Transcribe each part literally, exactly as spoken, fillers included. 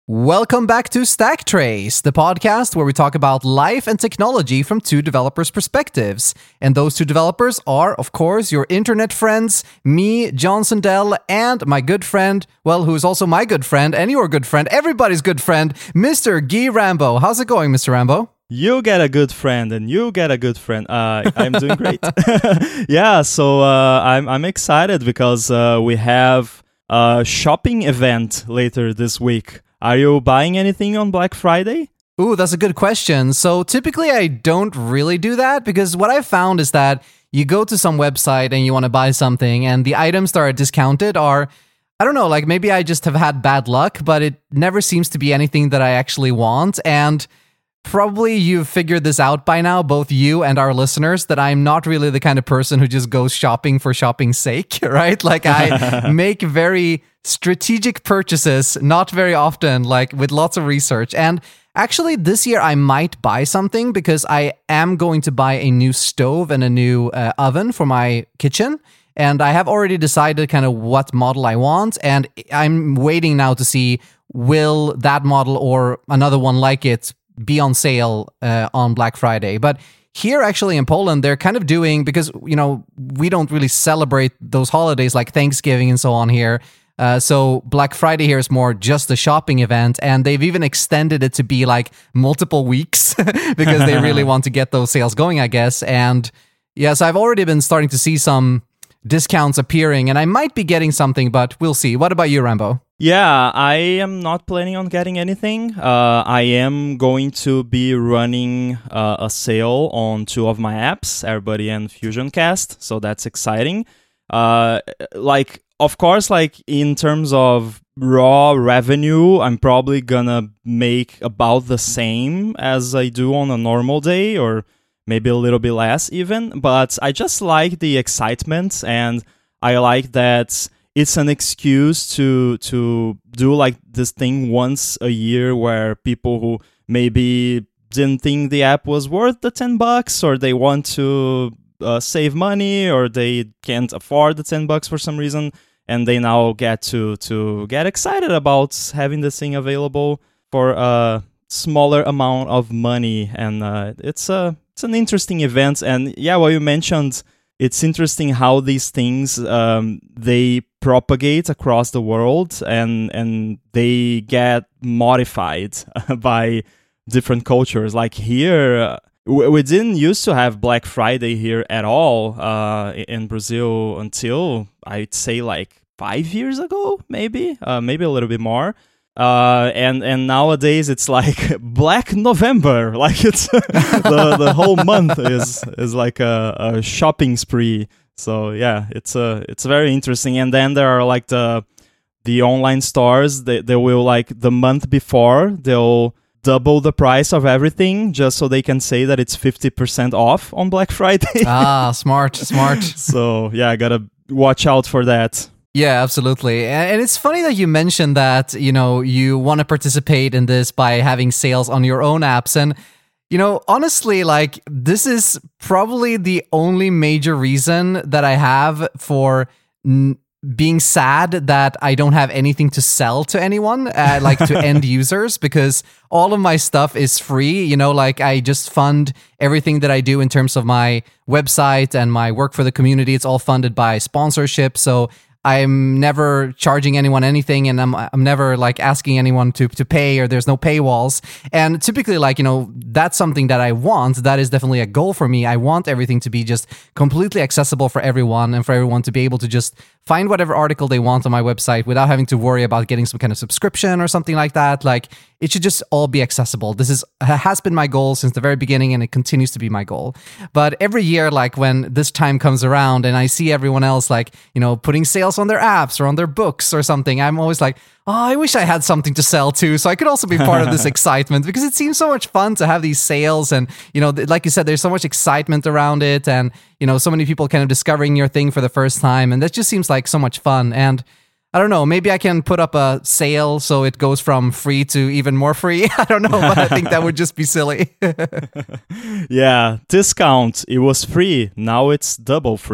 Welcome back to Stack Trace, the podcast where we talk about life and technology from two developers' perspectives. And those two developers are, of course, your internet friends, me, John Sundell, and my good friend, well, who is also my good friend and your good friend, everybody's good friend, Mister Guy Rambo. How's it going, Mister Rambo? You get a good friend, and you get a good friend. Uh, I'm doing great. yeah, so uh, I'm I'm excited because uh, we have a shopping event later this week. Are you buying anything on Black Friday? Ooh, that's a good question. So typically I don't really do that because what I've found is that you go to some website and you want to buy something and the items that are discounted are, I don't know, like maybe I just have had bad luck, but it never seems to be anything that I actually want. And probably you've figured this out by now, both you and our listeners, that I'm not really the kind of person who just goes shopping for shopping's sake, right? Like I make very strategic purchases, not very often, like with lots of research. And actually this year I might buy something because I am going to buy a new stove and a new uh, oven for my kitchen. And I have already decided kind of what model I want. And I'm waiting now to see will that model or another one like it be on sale uh, on Black Friday. But here actually in Poland, they're kind of doing, because, you know, we don't really celebrate those holidays like Thanksgiving and so on here. Uh, so Black Friday here is more just a shopping event, and they've even extended it to be like multiple weeks because they really want to get those sales going, I guess. And yes, I've already been starting to see some discounts appearing, and I might be getting something, but we'll see. What about you, Rambo? Yeah, I am not planning on getting anything. Uh, I am going to be running uh, a sale on two of my apps, AirBuddy and FusionCast, so that's exciting. Uh, like, of course, like in terms of raw revenue, I'm probably gonna make about the same as I do on a normal day, or maybe a little bit less even. But I just like the excitement, and I like that it's an excuse to to do like this thing once a year where people who maybe didn't think the app was worth the ten bucks, or they want to uh, save money, or they can't afford the ten bucks for some reason, and they now get to to get excited about having this thing available for a smaller amount of money. And uh, it's a it's an interesting event. And yeah, what you mentioned, it's interesting how these things um, they propagate across the world, and and they get modified by different cultures. Like here, we didn't used to have Black Friday here at all uh, in Brazil until I'd say like five years ago, maybe, uh, maybe a little bit more. Uh, and and nowadays it's like Black November, like it's the the whole month is is like a, a shopping spree. So yeah, it's a it's very interesting. And then there are like the the online stores. They they will like the month before they'll double the price of everything just so they can say that it's fifty percent off on Black Friday. Ah, smart, smart. So yeah, I gotta watch out for that. Yeah, absolutely. And it's funny that you mentioned that, you know, you want to participate in this by having sales on your own apps. And, you know, honestly, like this is probably the only major reason that I have for n- being sad that I don't have anything to sell to anyone, uh, like to end users, because all of my stuff is free. You know, like I just fund everything that I do in terms of my website and my work for the community. It's all funded by sponsorship. So I'm never charging anyone anything, and I'm I'm never like asking anyone to to pay, or there's no paywalls. And typically, like, you know, that's something that I want. That is definitely a goal for me. I want everything to be just completely accessible for everyone, and for everyone to be able to just find whatever article they want on my website without having to worry about getting some kind of subscription or something like that. Like, it should just all be accessible. This is has been my goal since the very beginning, and it continues to be my goal. But every year, like when this time comes around and I see everyone else, like, you know, putting sales on their apps or on their books or something, I'm always like, oh, I wish I had something to sell too, so I could also be part of this excitement, because it seems so much fun to have these sales. And, you know, like you said, there's so much excitement around it, and, you know, so many people kind of discovering your thing for the first time, and that just seems like so much fun. And I don't know, maybe I can put up a sale so it goes from free to even more free. I don't know, but I think that would just be silly. Yeah, discount. It was free. Now it's double free.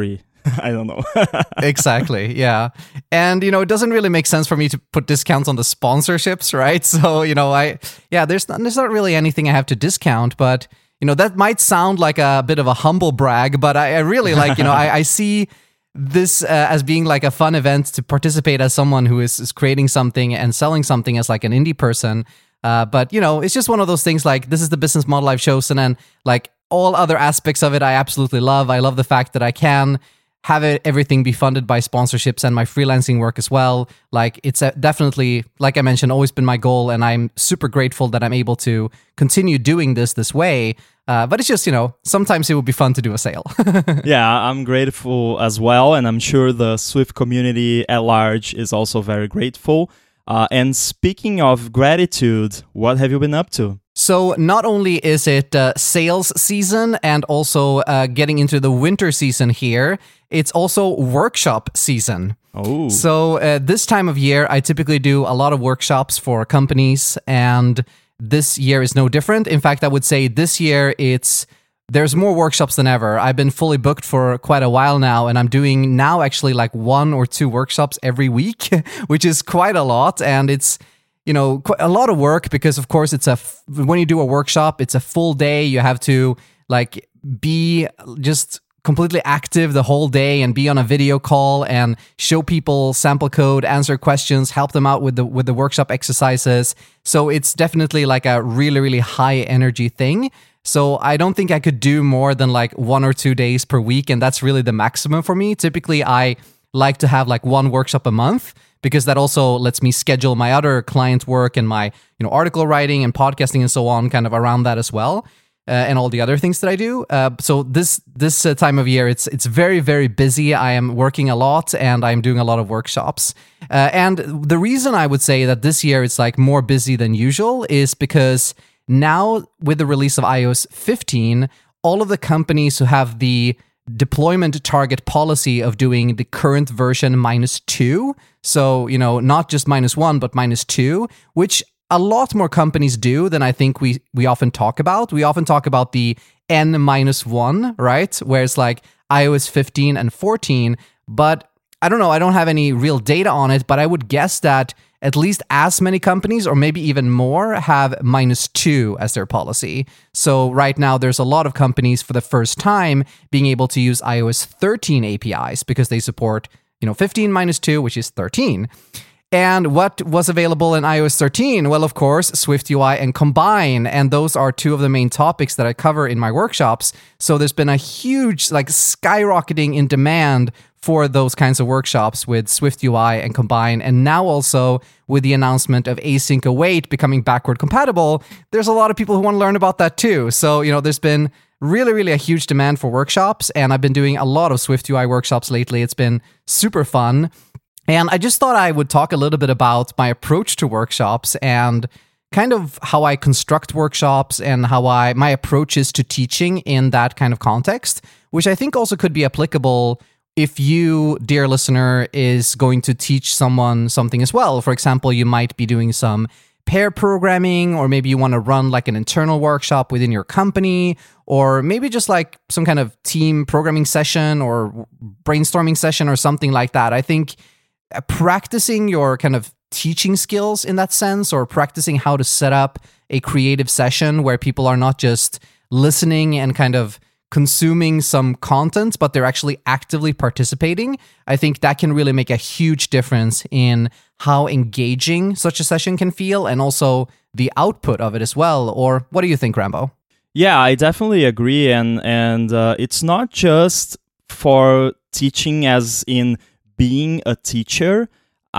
I don't know. Exactly, yeah. And, you know, it doesn't really make sense for me to put discounts on the sponsorships, right? So, you know, I, yeah, there's not, there's not really anything I have to discount, but, you know, that might sound like a bit of a humble brag, but I, I really like, you know, I, I see this uh, as being like a fun event to participate as someone who is, is creating something and selling something as like an indie person. Uh, but, you know, it's just one of those things like, this is the business model I've chosen, and like all other aspects of it, I absolutely love. I love the fact that I can have it, everything be funded by sponsorships and my freelancing work as well. Like, it's a, definitely, like I mentioned, always been my goal, and I'm super grateful that I'm able to continue doing this this way. Uh, but it's just, you know, sometimes it would be fun to do a sale. Yeah, I'm grateful as well, and I'm sure the Swift community at large is also very grateful. Uh, and speaking of gratitude, what have you been up to? So not only is it uh, sales season and also uh, getting into the winter season here, it's also workshop season. Oh. So uh, this time of year, I typically do a lot of workshops for companies, and this year is no different. In fact, I would say this year it's there's more workshops than ever. I've been fully booked for quite a while now, and I'm doing now actually like one or two workshops every week, which is quite a lot. And it's, you know, quite a lot of work because, of course, it's a f- when you do a workshop, it's a full day. You have to like be just completely active the whole day and be on a video call and show people sample code, answer questions, help them out with the with the workshop exercises. So it's definitely like a really, really high energy thing. So I don't think I could do more than like one or two days per week, and that's really the maximum for me. Typically, I like to have like one workshop a month because that also lets me schedule my other client work and my, you know, article writing and podcasting and so on, kind of around that as well, uh, and all the other things that I do. Uh, so this this uh, time of year, it's it's very, very busy. I am working a lot and I'm doing a lot of workshops. Uh, and the reason I would say that this year it's like more busy than usual is because now, with the release of i O S fifteen, all of the companies who have the deployment target policy of doing the current version minus two, so, you know, not just minus one, but minus two, which a lot more companies do than I think we, we often talk about. We often talk about the N minus one, right? Where it's like i O S fifteen and fourteen, but I don't know, I don't have any real data on it, but I would guess that at least as many companies, or maybe even more, have minus two as their policy. So right now, there's a lot of companies for the first time being able to use i O S thirteen A P Is because they support, you know, fifteen minus two, which is thirteen. And what was available in i O S thirteen? Well, of course, SwiftUI and Combine, and those are two of the main topics that I cover in my workshops. So there's been a huge, like, skyrocketing in demand for those kinds of workshops with SwiftUI and Combine, and now also with the announcement of Async Await becoming backward compatible, there's a lot of people who want to learn about that too. So, you know, there's been really, really a huge demand for workshops, and I've been doing a lot of SwiftUI workshops lately. It's been super fun. And I just thought I would talk a little bit about my approach to workshops and kind of how I construct workshops and how I my approach is to teaching in that kind of context, which I think also could be applicable if you, dear listener, is going to teach someone something as well. For example, you might be doing some pair programming, or maybe you want to run like an internal workshop within your company, or maybe just like some kind of team programming session or brainstorming session or something like that. I think practicing your kind of teaching skills in that sense, or practicing how to set up a creative session where people are not just listening and kind of consuming some content, but they're actually actively participating, I think that can really make a huge difference in how engaging such a session can feel, and also the output of it as well. Or what do you think, Rambo? Yeah, I definitely agree. And, and uh, it's not just for teaching as in being a teacher.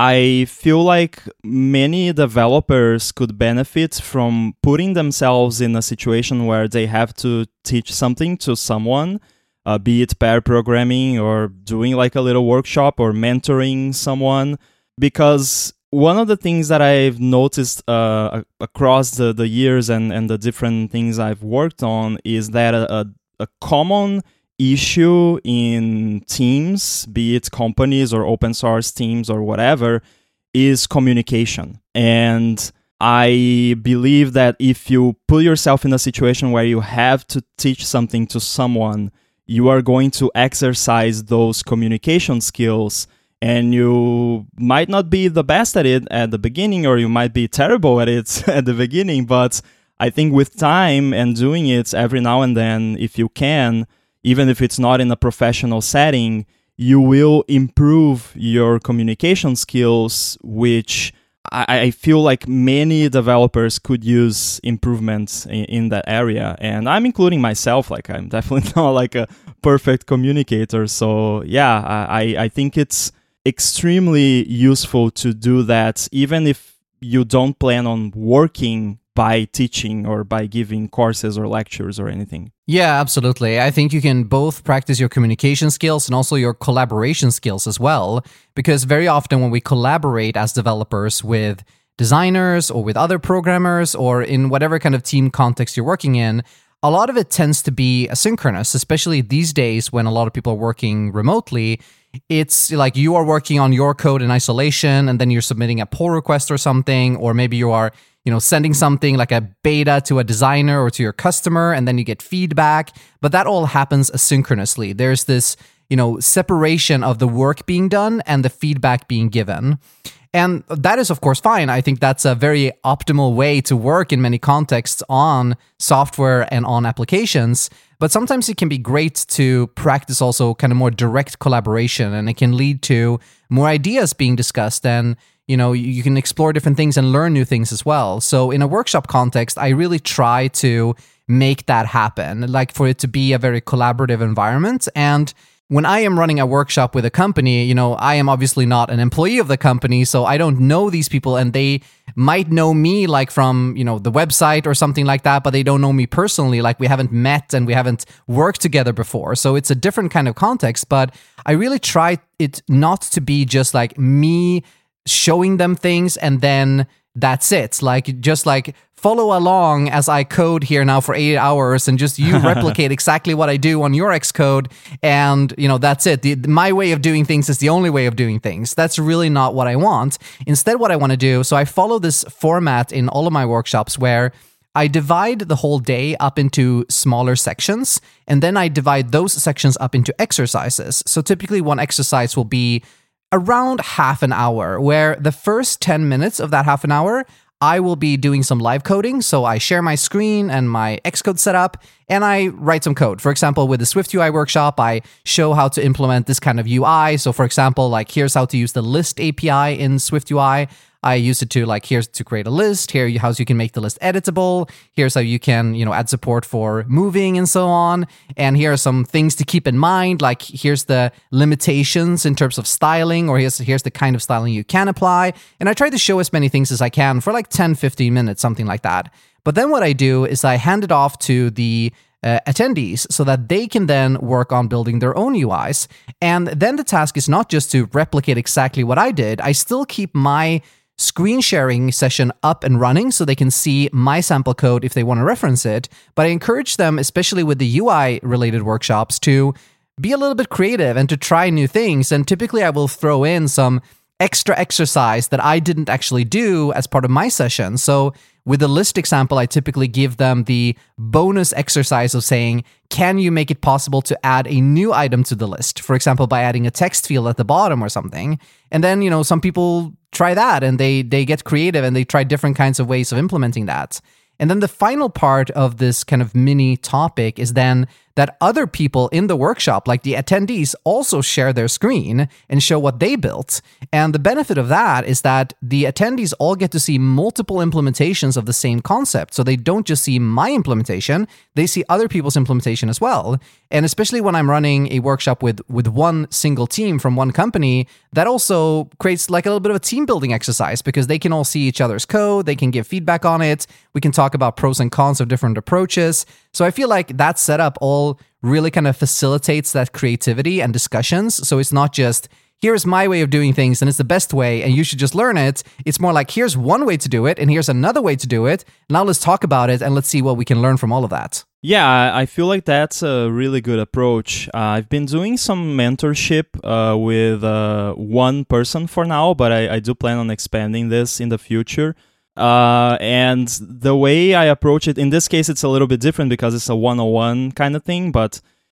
I feel like many developers could benefit from putting themselves in a situation where they have to teach something to someone, uh, be it pair programming or doing like a little workshop or mentoring someone. Because one of the things that I've noticed uh, across the, the years and, and the different things I've worked on is that a, a common issue in teams, be it companies or open source teams or whatever, is communication. And I believe that if you put yourself in a situation where you have to teach something to someone, you are going to exercise those communication skills. And you might not be the best at it at the beginning, or you might be terrible at it at the beginning. But I think with time and doing it every now and then, if you can, even if it's not in a professional setting, you will improve your communication skills, which I, I feel like many developers could use improvements in, in that area. And I'm including myself, like I'm definitely not like a perfect communicator. So yeah, I, I think it's extremely useful to do that, even if you don't plan on working by teaching or by giving courses or lectures or anything. Yeah, absolutely. I think you can both practice your communication skills and also your collaboration skills as well, because very often when we collaborate as developers with designers or with other programmers or in whatever kind of team context you're working in, a lot of it tends to be asynchronous, especially these days when a lot of people are working remotely. It's like you are working on your code in isolation, and then you're submitting a pull request or something, or maybe you are, you know, sending something like a beta to a designer or to your customer, and then you get feedback. But that all happens asynchronously. There's this, you know, separation of the work being done and the feedback being given. And that is, of course, fine. I think that's a very optimal way to work in many contexts on software and on applications. But sometimes it can be great to practice also kind of more direct collaboration, and it can lead to more ideas being discussed, and you know, you can explore different things and learn new things as well. So in a workshop context, I really try to make that happen, like for it to be a very collaborative environment. And when I am running a workshop with a company, you know, I am obviously not an employee of the company, so I don't know these people, and they might know me like from, you know, the website or something like that, but they don't know me personally, like we haven't met and we haven't worked together before. So it's a different kind of context, but I really try it not to be just like me showing them things and then that's it. Like, just like follow along as I code here now for eight hours and just you replicate exactly what I do on your Xcode. And, you know, that's it. The, my way of doing things is the only way of doing things. That's really not what I want. Instead, what I want to do, so I follow this format in all of my workshops where I divide the whole day up into smaller sections, and then I divide those sections up into exercises. So typically one exercise will be around half an hour, where the first ten minutes of that half an hour, I will be doing some live coding. So I share my screen and my Xcode setup, and I write some code. For example, with the SwiftUI workshop, I show how to implement this kind of U I. So for example, like here's how to use the list A P I in SwiftUI. I use it to like, here's to create a list, here how you can make the list editable, here's how you can, you know, add support for moving and so on, and here are some things to keep in mind, like here's the limitations in terms of styling, or here's here's the kind of styling you can apply, and I try to show as many things as I can for like ten, fifteen minutes, something like that. But then what I do is I hand it off to the Uh, attendees so that they can then work on building their own U Is. And then the task is not just to replicate exactly what I did. I still keep my screen sharing session up and running so they can see my sample code if they want to reference it. But I encourage them, especially with the U I related workshops, to be a little bit creative and to try new things. And typically I will throw in some extra exercise that I didn't actually do as part of my session. So with the list example, I typically give them the bonus exercise of saying, can you make it possible to add a new item to the list? For example, by adding a text field at the bottom or something. And then, you know, some people try that and they they get creative and they try different kinds of ways of implementing that. And then the final part of this kind of mini topic is then that other people in the workshop, like the attendees, also share their screen and show what they built. And the benefit of that is that the attendees all get to see multiple implementations of the same concept. So they don't just see my implementation, they see other people's implementation as well. And especially when I'm running a workshop with, with one single team from one company, that also creates like a little bit of a team building exercise because they can all see each other's code, they can give feedback on it, we can talk about pros and cons of different approaches. So I feel like that setup all really kind of facilitates that creativity and discussions. So it's not just, here's my way of doing things and it's the best way and you should just learn it. It's more like, here's one way to do it and here's another way to do it. Now let's talk about it and let's see what we can learn from all of that. Yeah, I feel like that's a really good approach. Uh, I've been doing some mentorship uh, with uh, one person for now, but I, I do plan on expanding this in the future. Uh, and the way I approach it, in this case, it's a little bit different because it's a one-on-one kind of thing, but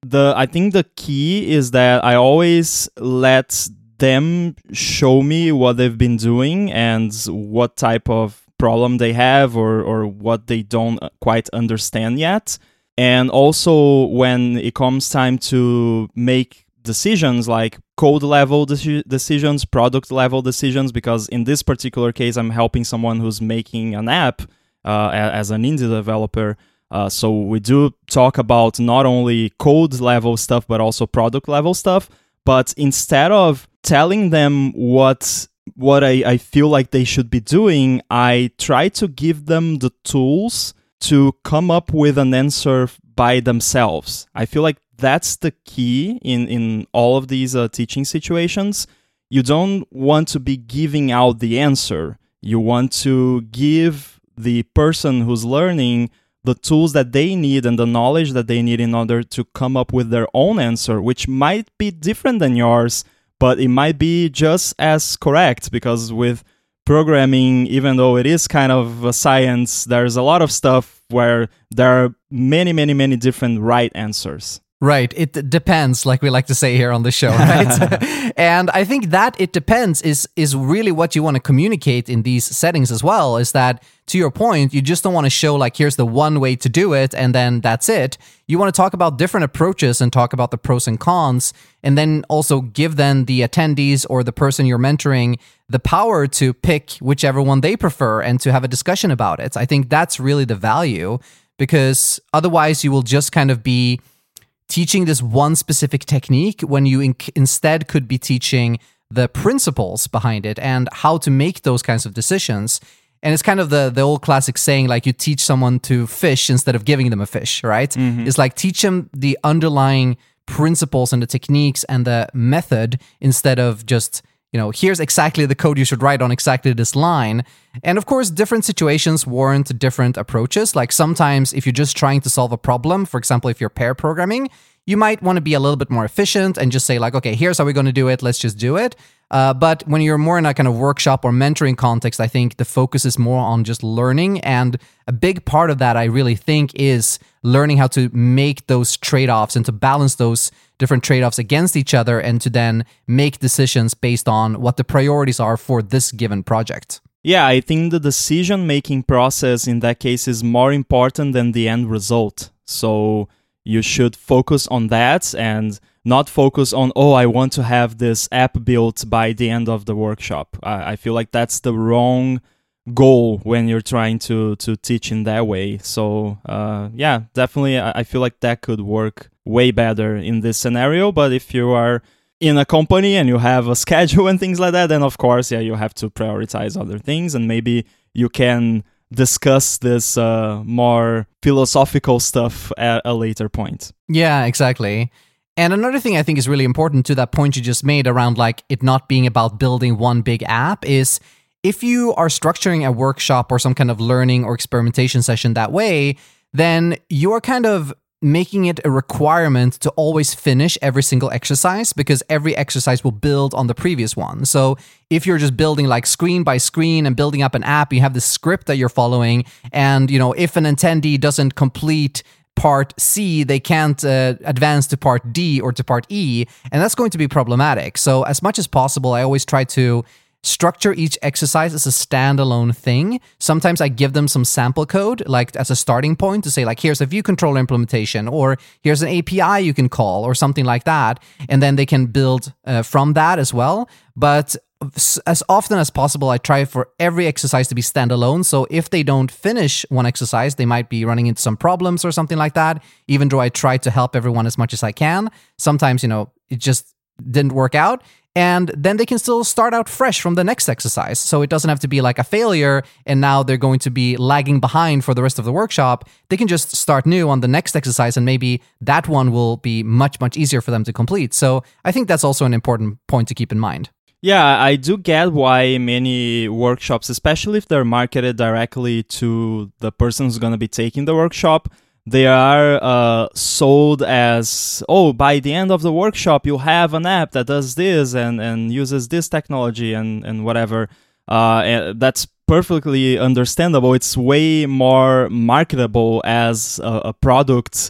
the I think the key is that I always let them show me what they've been doing and what type of problem they have or or what they don't quite understand yet. And also when it comes time to make decisions like code level de- decisions, product level decisions, because in this particular case I'm helping someone who's making an app uh, as an indie developer. Uh, so we do talk about not only code level stuff but also product level stuff. But instead of telling them what what I, I feel like they should be doing, I try to give them the tools to come up with an answer by themselves. I feel like that's the key in, in all of these uh, teaching situations. You don't want to be giving out the answer. You want to give the person who's learning the tools that they need and the knowledge that they need in order to come up with their own answer, which might be different than yours, but it might be just as correct, because with programming, even though it is kind of a science, there's a lot of stuff where there are many, many, many different right answers. Right. It d- depends, like we like to say here on the show, right? And I think that it depends is is really what you want to communicate in these settings as well, is that, to your point, you just don't want to show like, here's the one way to do it, and then that's it. You want to talk about different approaches and talk about the pros and cons, and then also give then the attendees or the person you're mentoring the power to pick whichever one they prefer and to have a discussion about it. I think that's really the value, because otherwise you will just kind of be teaching this one specific technique when you in- instead could be teaching the principles behind it and how to make those kinds of decisions. And it's kind of the, the old classic saying, like, you teach someone to fish instead of giving them a fish, right? Mm-hmm. It's like, teach them the underlying principles and the techniques and the method instead of just, you know, here's exactly the code you should write on exactly this line. And of course, different situations warrant different approaches. Like sometimes if you're just trying to solve a problem, for example, if you're pair programming, you might want to be a little bit more efficient and just say like, okay, here's how we're going to do it. Let's just do it. Uh, but when you're more in a kind of workshop or mentoring context, I think the focus is more on just learning. And a big part of that, I really think, is learning how to make those trade-offs and to balance those different trade-offs against each other and to then make decisions based on what the priorities are for this given project. Yeah, I think the decision-making process in that case is more important than the end result. So you should focus on that and not focus on, oh, I want to have this app built by the end of the workshop. I, I feel like that's the wrong goal when you're trying to, to teach in that way. So uh, yeah, definitely I, I feel like that could work way better in this scenario. But if you are in a company and you have a schedule and things like that, then of course, yeah, you have to prioritize other things, and maybe you can discuss this uh, more philosophical stuff at a later point. Yeah, exactly. And another thing I think is really important to that point you just made around like it not being about building one big app is if you are structuring a workshop or some kind of learning or experimentation session that way, then you're kind of making it a requirement to always finish every single exercise, because every exercise will build on the previous one. So if you're just building like screen by screen and building up an app, you have this script that you're following, and you know, if an attendee doesn't complete part C, they can't uh, advance to part D or to part E, and that's going to be problematic. So as much as possible, I always try to structure each exercise as a standalone thing. Sometimes I give them some sample code, like as a starting point to say, like, here's a view controller implementation, or here's an A P I you can call, or something like that. And then they can build uh, from that as well. But as often as possible, I try for every exercise to be standalone. So if they don't finish one exercise, they might be running into some problems or something like that, even though I try to help everyone as much as I can. Sometimes, you know, it just didn't work out. And then they can still start out fresh from the next exercise. So it doesn't have to be like a failure and now they're going to be lagging behind for the rest of the workshop. They can just start new on the next exercise, and maybe that one will be much, much easier for them to complete. So I think that's also an important point to keep in mind. Yeah, I do get why many workshops, especially if they're marketed directly to the person who's going to be taking the workshop, they are uh, sold as, oh, by the end of the workshop, you'll have an app that does this and, and uses this technology and, and whatever. Uh, and that's perfectly understandable. It's way more marketable as a, a product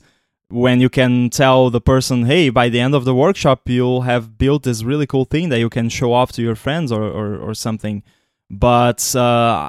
when you can tell the person, hey, by the end of the workshop, you'll have built this really cool thing that you can show off to your friends or, or, or something. But uh,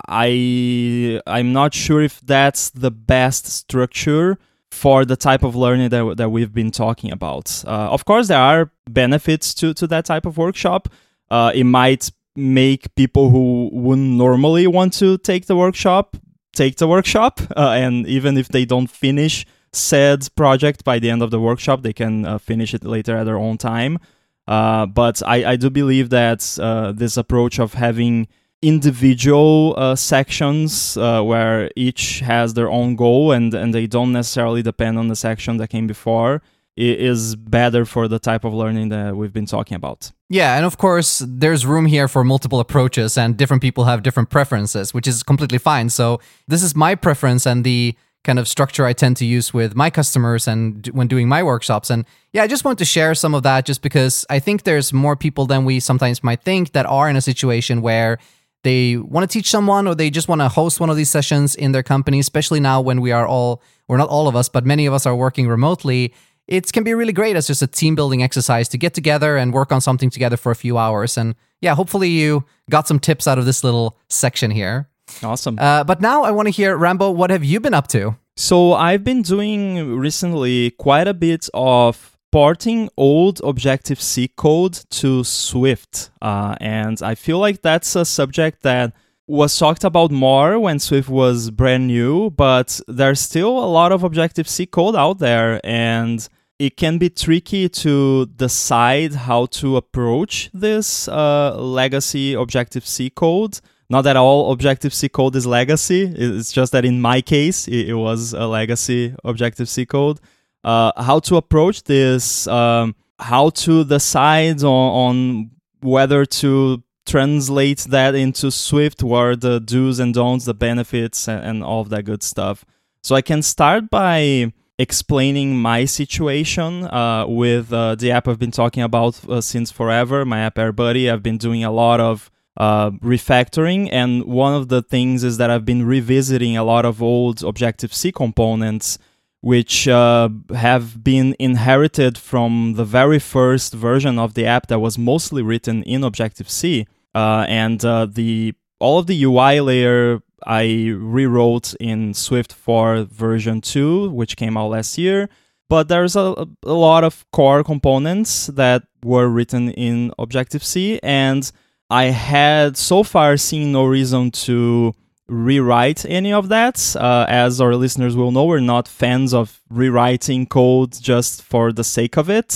I, I'm not sure if that's the best structure for the type of learning that, that we've been talking about. Uh, of course, there are benefits to, to that type of workshop. Uh, it might make people who wouldn't normally want to take the workshop take the workshop, uh, and even if they don't finish said project by the end of the workshop, they can uh, finish it later at their own time. Uh, but I, I do believe that uh, this approach of having individual uh, sections uh, where each has their own goal and, and they don't necessarily depend on the section that came before is better for the type of learning that we've been talking about. Yeah, and of course, there's room here for multiple approaches, and different people have different preferences, which is completely fine. So this is my preference and the kind of structure I tend to use with my customers and when doing my workshops. And yeah, I just want to share some of that just because I think there's more people than we sometimes might think that are in a situation where they want to teach someone or they just want to host one of these sessions in their company, especially now when we are all, or not all of us, but many of us are working remotely. It can be really great as just a team building exercise to get together and work on something together for a few hours. And yeah, hopefully you got some tips out of this little section here. Awesome. Uh, but now I want to hear, Rambo, what have you been up to? So I've been doing recently quite a bit of porting old Objective-C code to Swift. Uh, and I feel like that's a subject that was talked about more when Swift was brand new, but there's still a lot of Objective-C code out there, and it can be tricky to decide how to approach this uh, legacy Objective-C code. Not that all Objective-C code is legacy, it's just that in my case, it, it was a legacy Objective-C code. Uh, how to approach this, um, how to decide on, on whether to translate that into Swift, what are the do's and don'ts, the benefits, and, and all of that good stuff. So I can start by explaining my situation uh, with uh, the app I've been talking about uh, since forever, my app AirBuddy. I've been doing a lot of uh, refactoring, and one of the things is that I've been revisiting a lot of old Objective-C components which uh, have been inherited from the very first version of the app that was mostly written in Objective-C. Uh, and uh, the all of the U I layer I rewrote in Swift for version two, which came out last year. But there's a, a lot of core components that were written in Objective-C, and I had so far seen no reason to rewrite any of that. Uh, as our listeners will know, we're not fans of rewriting code just for the sake of it.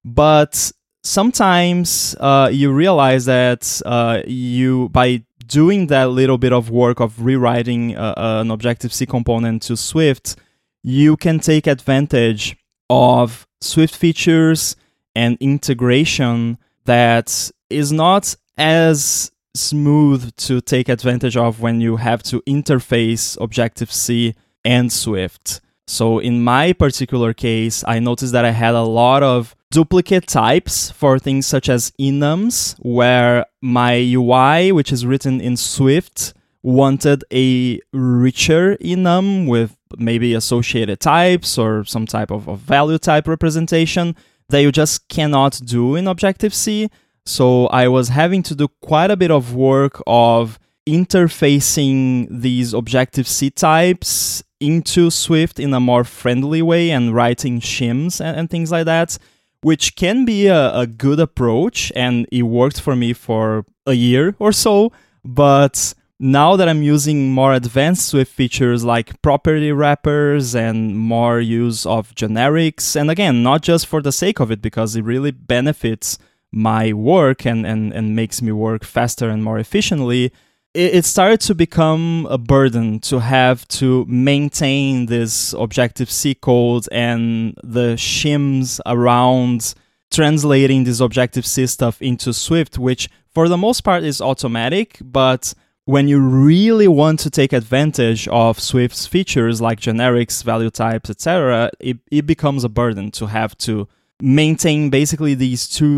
But sometimes uh, you realize that uh, you, by doing that little bit of work of rewriting uh, an Objective-C component to Swift, you can take advantage of Swift features and integration that is not as smooth to take advantage of when you have to interface Objective-C and Swift. So in my particular case, I noticed that I had a lot of duplicate types for things such as enums, where my U I, which is written in Swift, wanted a richer enum with maybe associated types or some type of, of value type representation that you just cannot do in Objective-C. So I was having to do quite a bit of work of interfacing these Objective-C types into Swift in a more friendly way and writing shims and, and things like that, which can be a, a good approach, and it worked for me for a year or so. But now that I'm using more advanced Swift features like property wrappers and more use of generics, and again, not just for the sake of it, because it really benefits my work and, and, and makes me work faster and more efficiently, it, it started to become a burden to have to maintain this Objective-C code and the shims around translating this Objective-C stuff into Swift, which for the most part is automatic, but when you really want to take advantage of Swift's features like generics, value types, et cetera, it, it becomes a burden to have to maintain basically these two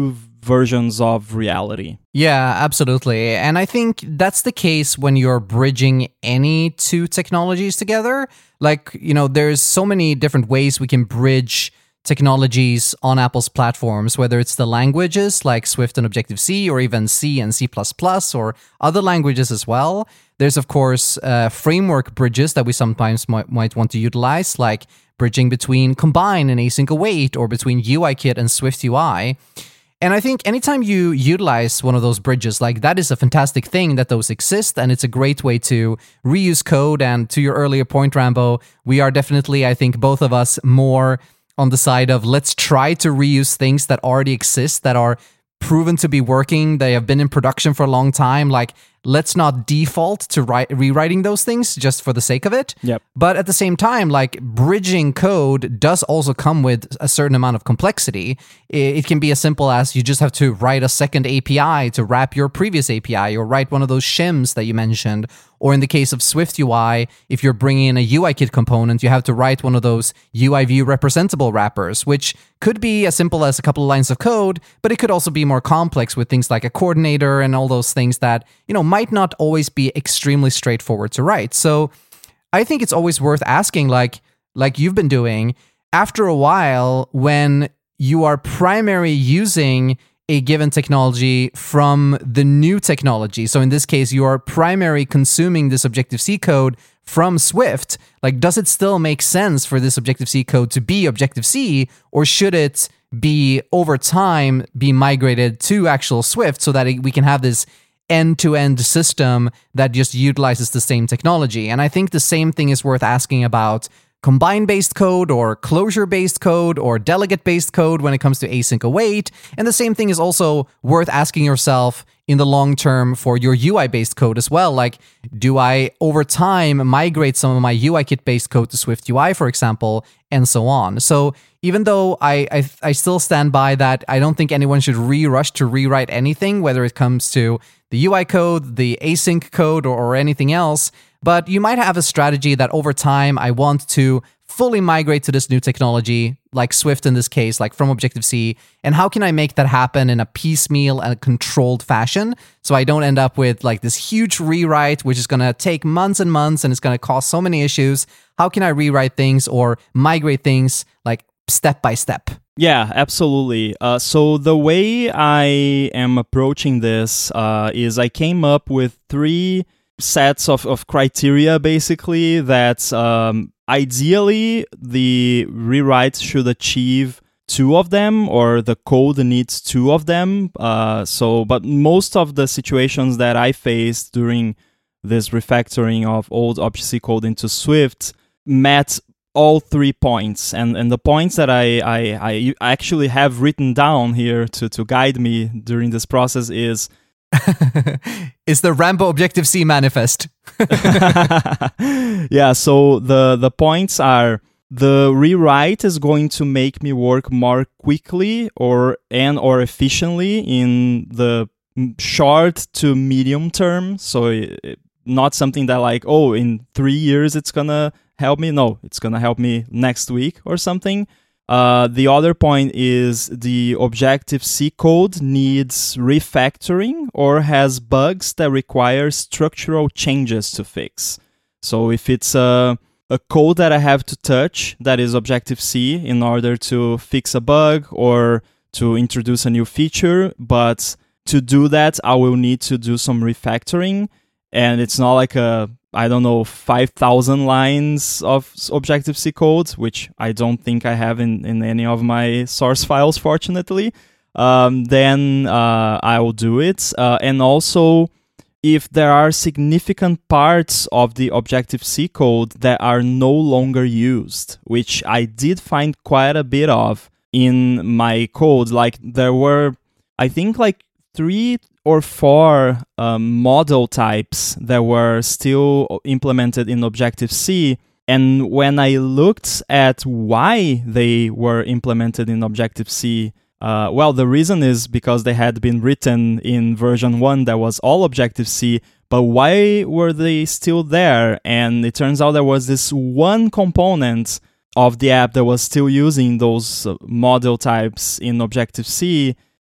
versions of reality. Yeah, absolutely. And I think that's the case when you're bridging any two technologies together. Like, you know, there's so many different ways we can bridge technologies on Apple's platforms, whether it's the languages like Swift and Objective-C, or even C and C plus plus, or other languages as well. There's, of course, uh, framework bridges that we sometimes might, might want to utilize, like bridging between Combine and Async Await, or between UIKit and Swift U I. And I think anytime you utilize one of those bridges, like that is a fantastic thing that those exist, and it's a great way to reuse code. And to your earlier point, Rambo, we are definitely, I think, both of us more on the side of let's try to reuse things that already exist, that are proven to be working, they have been in production for a long time. Like, let's not default to write, rewriting those things just for the sake of it. Yep. But at the same time, like, bridging code does also come with a certain amount of complexity. It can be as simple as you just have to write a second A P I to wrap your previous A P I, or write one of those shims that you mentioned. Or in the case of Swift U I, if you're bringing in a UIKit component, you have to write one of those U I view representable wrappers, which could be as simple as a couple of lines of code, but it could also be more complex with things like a coordinator and all those things that, you know, might not always be extremely straightforward to write. So I think it's always worth asking, like, like you've been doing, after a while, when you are primarily using a given technology from the new technology. So in this case, you are primarily consuming this Objective-C code from Swift. Like, does it still make sense for this Objective-C code to be Objective-C, or should it be, over time, be migrated to actual Swift so that we can have this end-to-end system that just utilizes the same technology? And I think the same thing is worth asking about Combine-based code, or closure-based code, or delegate-based code when it comes to Async Await. And the same thing is also worth asking yourself in the long term for your U I-based code as well. Like, do I, over time, migrate some of my UIKit-based code to Swift U I, for example, and so on? So even though I, I, I still stand by that, I don't think anyone should re-rush to rewrite anything, whether it comes to the U I code, the async code, or, or anything else. But you might have a strategy that over time, I want to fully migrate to this new technology, like Swift in this case, like from Objective-C. And how can I make that happen in a piecemeal and a controlled fashion, so I don't end up with like this huge rewrite, which is going to take months and months, and it's going to cause so many issues? How can I rewrite things or migrate things like step by step? Yeah, absolutely. Uh, so the way I am approaching this uh, is I came up with three sets of, of criteria, basically, that um, ideally the rewrites should achieve two of them, or the code needs two of them. Uh, so, but most of the situations that I faced during this refactoring of old Objective-C code into Swift met all three points. And, and the points that I, I, I actually have written down here to, to guide me during this process is is the Rambo Objective-C manifest. Yeah, so the, the points are: the rewrite is going to make me work more quickly or and or efficiently in the short to medium term. So it, not something that like, oh, in three years it's gonna help me. No, it's gonna help me next week or something. Uh, the other point is the Objective-C code needs refactoring or has bugs that require structural changes to fix. So if it's a, a code that I have to touch that is Objective-C in order to fix a bug or to introduce a new feature, but to do that, I will need to do some refactoring. And it's not like a, I don't know, five thousand lines of Objective-C code, which I don't think I have in, in any of my source files, fortunately. Um, then uh, I will do it. Uh, and also, if there are significant parts of the Objective-C code that are no longer used, which I did find quite a bit of in my code, like there were, I think, like three or four um, model types that were still implemented in Objective-C. And when I looked at why they were implemented in Objective-C, uh, well, the reason is because they had been written in version one that was all Objective-C, but why were they still there? And it turns out there was this one component of the app that was still using those model types in Objective-C,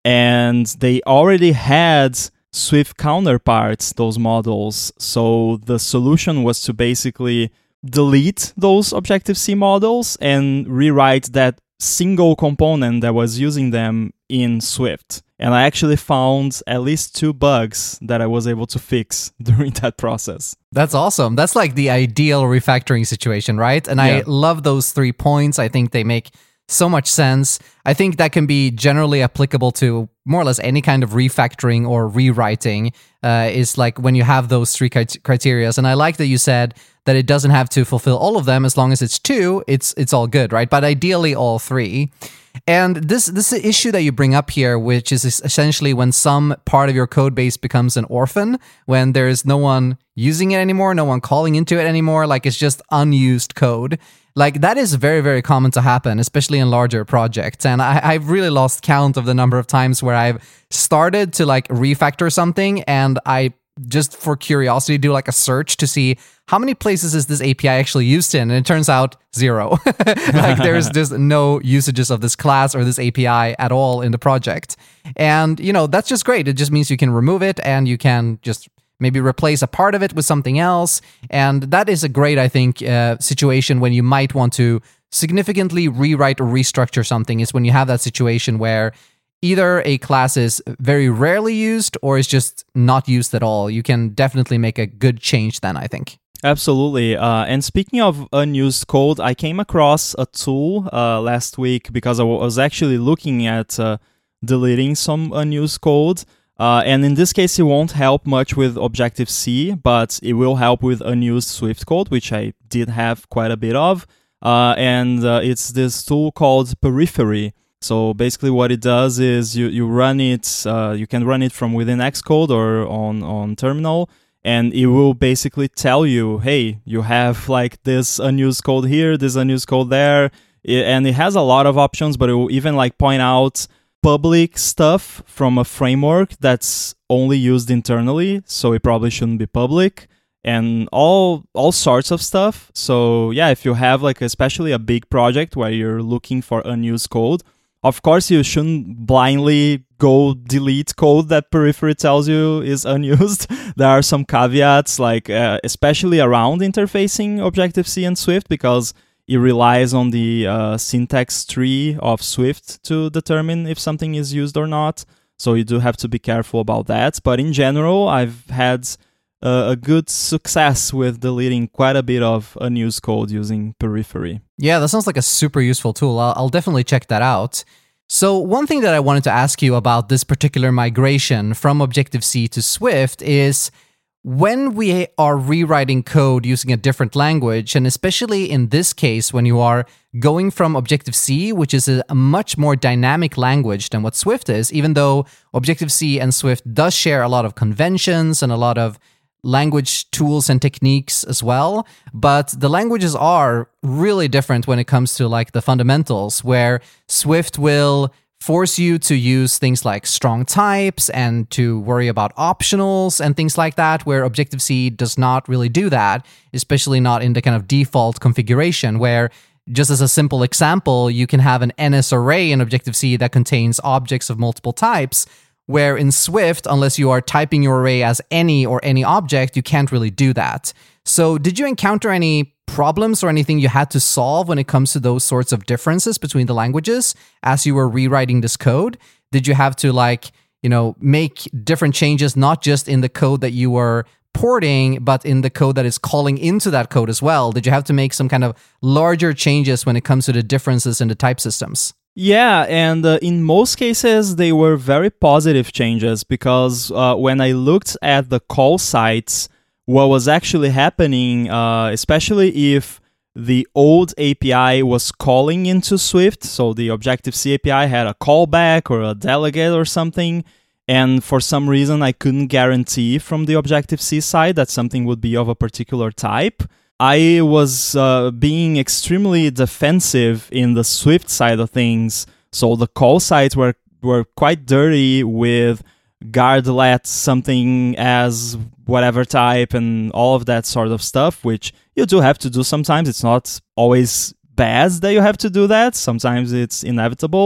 and they already had Swift counterparts, those models. So the solution was to basically delete those Objective-C models and rewrite that single component that was using them in Swift. And I actually found at least two bugs that I was able to fix during that process. That's awesome. That's like the ideal refactoring situation, right? And yeah. I love those three points. I think they make so much sense. I think that can be generally applicable to more or less any kind of refactoring or rewriting, uh, is like when you have those three criteria. And I like that you said that it doesn't have to fulfill all of them. As long as it's two, it's it's all good, right? But ideally all three. And this this issue that you bring up here, which is essentially when some part of your code base becomes an orphan, when there's no one using it anymore, no one calling into it anymore, like it's just unused code. Like that is very, very common to happen, especially in larger projects. And I, I've really lost count of the number of times where I've started to like refactor something and I just for curiosity do like a search to see how many places is this A P I actually used in, and it turns out zero. Like there's just no usages of this class or this A P I at all in the project. And you know, that's just great. It just means you can remove it and you can just maybe replace a part of it with something else. And that is a great, I think, uh, situation when you might want to significantly rewrite or restructure something, is when you have that situation where either a class is very rarely used or is just not used at all. You can definitely make a good change then, I think. Absolutely. Uh, and speaking of unused code, I came across a tool uh, last week because I was actually looking at uh, deleting some unused code. Uh, and in this case, it won't help much with Objective-C, but it will help with unused Swift code, which I did have quite a bit of. Uh, and uh, it's this tool called Periphery. So basically what it does is you, you run it, uh, you can run it from within Xcode or on, on terminal, and it will basically tell you, hey, you have like this unused code here, this unused code there, it, and it has a lot of options, but it will even like point out public stuff from a framework that's only used internally, so it probably shouldn't be public, and all all sorts of stuff. So yeah, if you have like especially a big project where you're looking for unused code, of course you shouldn't blindly go delete code that Periphery tells you is unused. There are some caveats, like uh, especially around interfacing Objective-C and Swift, because it relies on the uh, syntax tree of Swift to determine if something is used or not. So you do have to be careful about that. But in general, I've had uh, a good success with deleting quite a bit of unused code using Periphery. Yeah, that sounds like a super useful tool. I'll, I'll definitely check that out. So one thing that I wanted to ask you about this particular migration from Objective-C to Swift is, when we are rewriting code using a different language, and especially in this case, when you are going from Objective-C, which is a much more dynamic language than what Swift is, even though Objective-C and Swift does share a lot of conventions and a lot of language tools and techniques as well, but the languages are really different when it comes to like the fundamentals, where Swift will force you to use things like strong types and to worry about optionals and things like that, where Objective-C does not really do that, especially not in the kind of default configuration, where, just as a simple example, you can have an N S array in Objective-C that contains objects of multiple types, where in Swift, unless you are typing your array as any or any object, you can't really do that. So did you encounter any problems or anything you had to solve when it comes to those sorts of differences between the languages as you were rewriting this code? Did you have to like, you know, make different changes, not just in the code that you were porting, but in the code that is calling into that code as well? Did you have to make some kind of larger changes when it comes to the differences in the type systems? Yeah, and uh, in most cases, they were very positive changes, because uh, when I looked at the call sites, what was actually happening, uh, especially if the old A P I was calling into Swift, so the Objective-C A P I had a callback or a delegate or something, and for some reason I couldn't guarantee from the Objective-C side that something would be of a particular type, I was uh, being extremely defensive in the Swift side of things. So the call sites were, were quite dirty with guard let something as whatever type and all of that sort of stuff, which you do have to do sometimes. It's not always bad that you have to do that. Sometimes it's inevitable.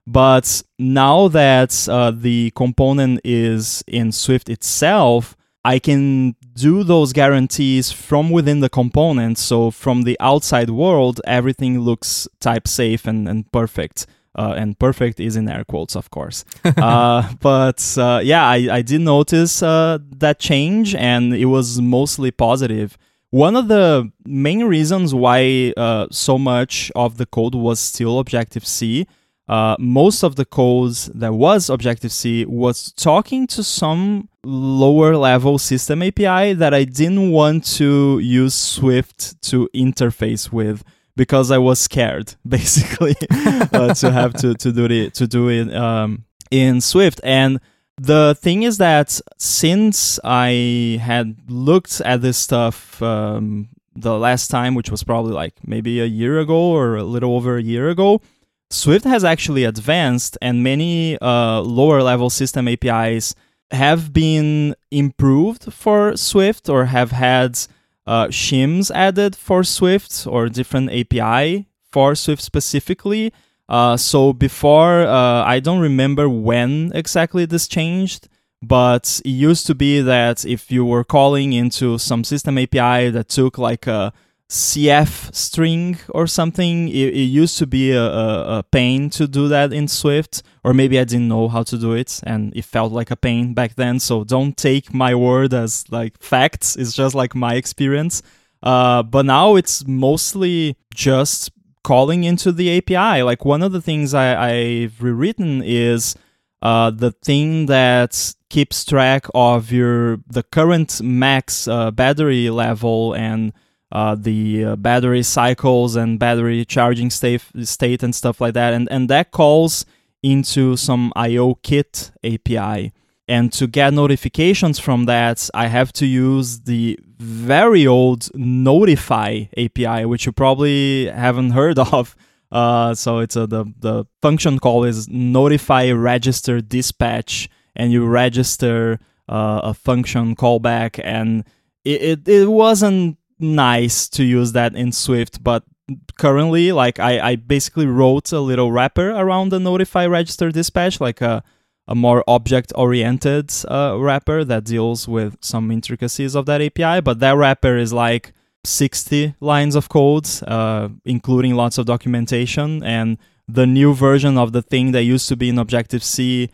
But now that uh, the component is in Swift itself, I can do those guarantees from within the component. So from the outside world, everything looks type safe and, and perfect. Uh, and perfect is in air quotes, of course. uh, but uh, yeah, I, I did notice uh, that change, and it was mostly positive. One of the main reasons why uh, so much of the code was still Objective-C, uh, most of the code that was Objective-C was talking to some lower level system A P I that I didn't want to use Swift to interface with, because I was scared, basically, uh, to have to, to do it to do it um, in Swift. And the thing is that since I had looked at this stuff um, the last time, which was probably like maybe a year ago or a little over a year ago, Swift has actually advanced, and many uh, lower level system A P Is have been improved for Swift, or have had uh, shims added for Swift, or different A P I for Swift specifically. Uh, so before, uh, I don't remember when exactly this changed, but it used to be that if you were calling into some system A P I that took like a C F string or something, it, it used to be a, a, a pain to do that in Swift, or maybe I didn't know how to do it and it felt like a pain back then. So don't take my word as like facts. It's just like my experience. Uh, but now it's mostly just calling into the A P I. Like one of the things I, I've rewritten is uh, the thing that keeps track of your the current max uh, battery level and uh, the uh, battery cycles and battery charging state, state and stuff like that. And, and that calls into some IOKit A P I. And to get notifications from that, I have to use the very old Notify A P I, which you probably haven't heard of. Uh, so it's a, the, the function call is Notify Register Dispatch, and you register uh, a function callback. And it, it, it wasn't nice to use that in Swift, but currently, like I, I basically wrote a little wrapper around the Notify Register Dispatch, like a a more object-oriented uh, wrapper that deals with some intricacies of that A P I. But that wrapper is like sixty lines of code, uh, including lots of documentation. And the new version of the thing that used to be in Objective-C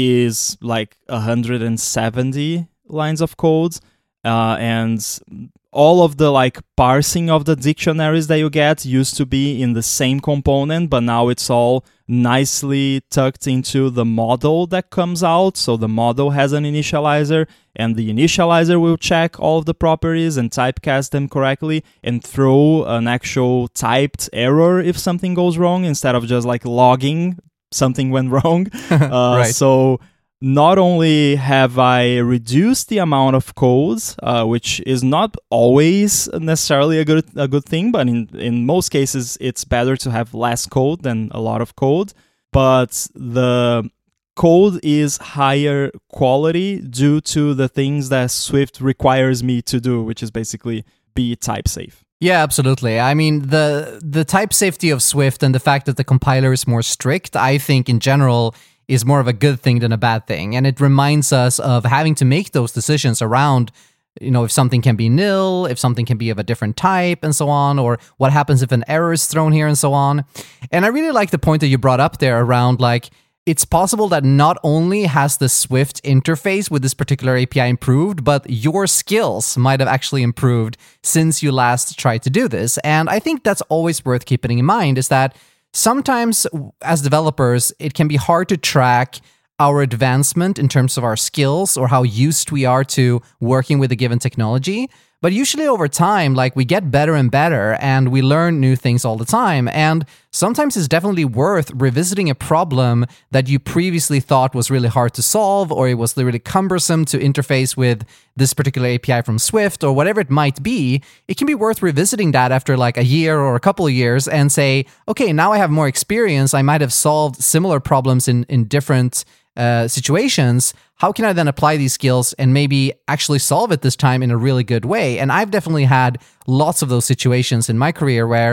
is like one hundred seventy lines of code. Uh, and all of the like parsing of the dictionaries that you get used to be in the same component, but now it's all nicely tucked into the model that comes out. So the model has an initializer, and the initializer will check all of the properties and typecast them correctly and throw an actual typed error if something goes wrong, instead of just like logging something went wrong. uh, right. So not only have I reduced the amount of code, uh, which is not always necessarily a good a good thing, but in, in most cases it's better to have less code than a lot of code, but the code is higher quality due to the things that Swift requires me to do, which is basically be type safe. Yeah, absolutely. I mean, the the type safety of Swift and the fact that the compiler is more strict, I think in general is more of a good thing than a bad thing. And it reminds us of having to make those decisions around, you know, if something can be nil, if something can be of a different type, and so on, or what happens if an error is thrown here, and so on. And I really like the point that you brought up there around, like, it's possible that not only has the Swift interface with this particular A P I improved, but your skills might have actually improved since you last tried to do this. And I think that's always worth keeping in mind, is that sometimes as developers, it can be hard to track our advancement in terms of our skills or how used we are to working with a given technology. But usually over time, like, we get better and better and we learn new things all the time. And sometimes it's definitely worth revisiting a problem that you previously thought was really hard to solve, or it was really cumbersome to interface with this particular A P I from Swift, or whatever it might be. It can be worth revisiting that after like a year or a couple of years and say, okay, now I have more experience. I might have solved similar problems in, in different uh, situations. How can I then apply these skills and maybe actually solve it this time in a really good way? And I've definitely had lots of those situations in my career where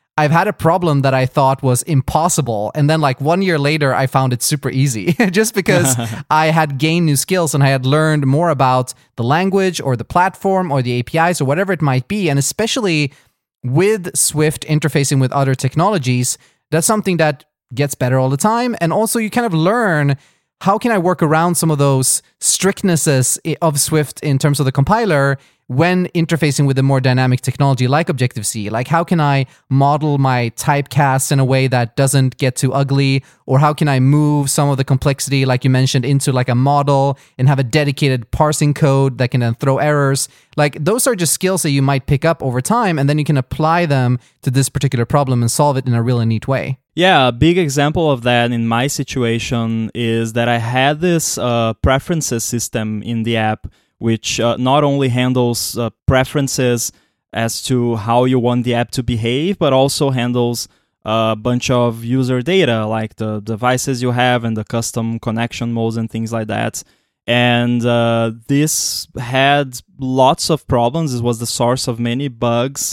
I've had a problem that I thought was impossible. And then like one year later, I found it super easy just because I had gained new skills and I had learned more about the language or the platform or the A P Is or whatever it might be. And especially with Swift interfacing with other technologies, that's something that gets better all the time. And also you kind of learn, how can I work around some of those strictnesses of Swift in terms of the compiler when interfacing with a more dynamic technology like Objective-C? Like, how can I model my typecast in a way that doesn't get too ugly? Or how can I move some of the complexity, like you mentioned, into like a model and have a dedicated parsing code that can then throw errors? Like, those are just skills that you might pick up over time, and then you can apply them to this particular problem and solve it in a really neat way. Yeah, a big example of that in my situation is that I had this uh, preferences system in the app, which uh, not only handles uh, preferences as to how you want the app to behave, but also handles a bunch of user data, like the devices you have and the custom connection modes and things like that. And uh, this had lots of problems. It was the source of many bugs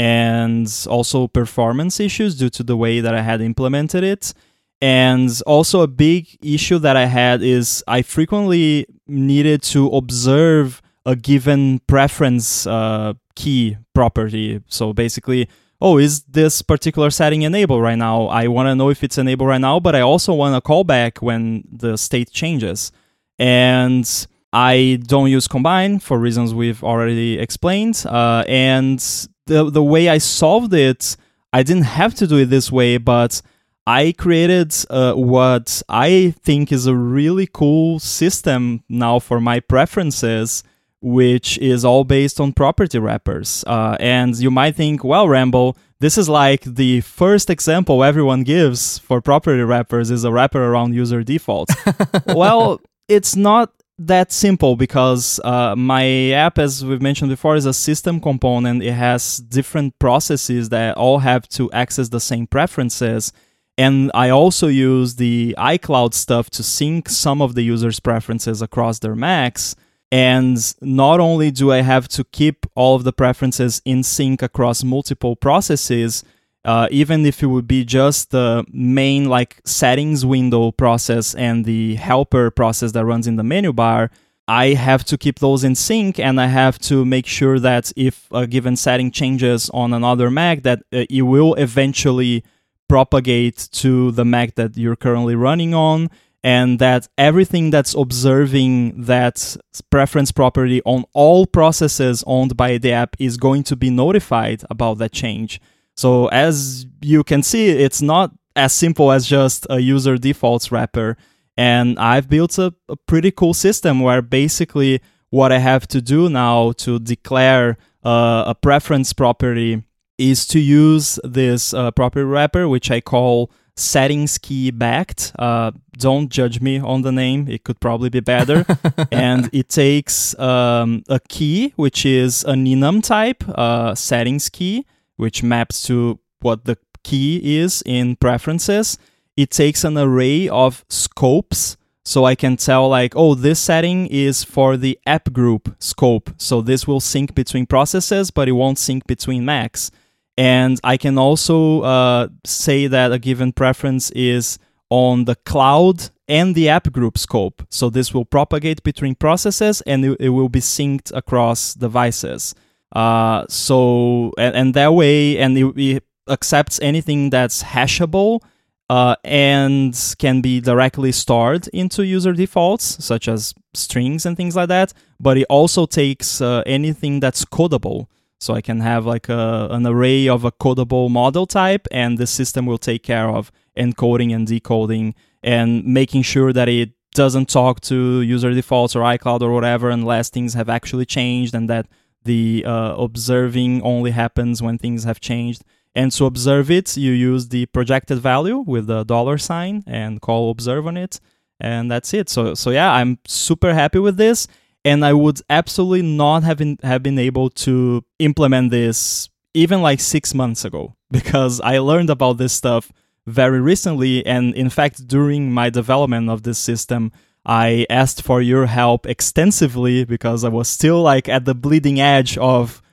and also performance issues due to the way that I had implemented it. And also a big issue that I had is I frequently needed to observe a given preference uh, key property. So basically, oh, is this particular setting enabled right now? I want to know if it's enabled right now, but I also want a callback when the state changes. And I don't use Combine for reasons we've already explained. Uh, and the the way I solved it, I didn't have to do it this way, but I created uh, what I think is a really cool system now for my preferences, which is all based on property wrappers. Uh, and you might think, well, Rambo, this is like the first example everyone gives for property wrappers is a wrapper around user defaults. Well, it's not that simple because uh, my app, as we've mentioned before, is a system component. It has different processes that all have to access the same preferences. And I also use the iCloud stuff to sync some of the users' preferences across their Macs. And not only do I have to keep all of the preferences in sync across multiple processes, uh, even if it would be just the main like settings window process and the helper process that runs in the menu bar, I have to keep those in sync, and I have to make sure that if a given setting changes on another Mac, that uh, it will eventually propagate to the Mac that you're currently running on, and that everything that's observing that preference property on all processes owned by the app is going to be notified about that change. So as you can see, it's not as simple as just a user defaults wrapper. And I've built a, a pretty cool system where basically what I have to do now to declare uh, a preference property is to use this uh, property wrapper, which I call settings key backed. Uh, don't judge me on the name. It could probably be better. And it takes um, a key, which is an enum type uh, settings key, which maps to what the key is in preferences. It takes an array of scopes. So I can tell like, oh, this setting is for the app group scope. So this will sync between processes, but it won't sync between Macs. And I can also uh, say that a given preference is on the cloud and the app group scope. So this will propagate between processes and it, it will be synced across devices. Uh, so, and, and that way, and it, it accepts anything that's hashable uh, and can be directly stored into user defaults, such as strings and things like that. But it also takes uh, anything that's codable. So I can have like a, an array of a codable model type, and the system will take care of encoding and decoding and making sure that it doesn't talk to user defaults or iCloud or whatever unless things have actually changed, and that the uh, observing only happens when things have changed. And to observe it, you use the projected value with the dollar sign and call observe on it. And that's it. So, so yeah, I'm super happy with this. And I would absolutely not have been, have been able to implement this even like six months ago, because I learned about this stuff very recently. And in fact, during my development of this system, I asked for your help extensively because I was still like at the bleeding edge of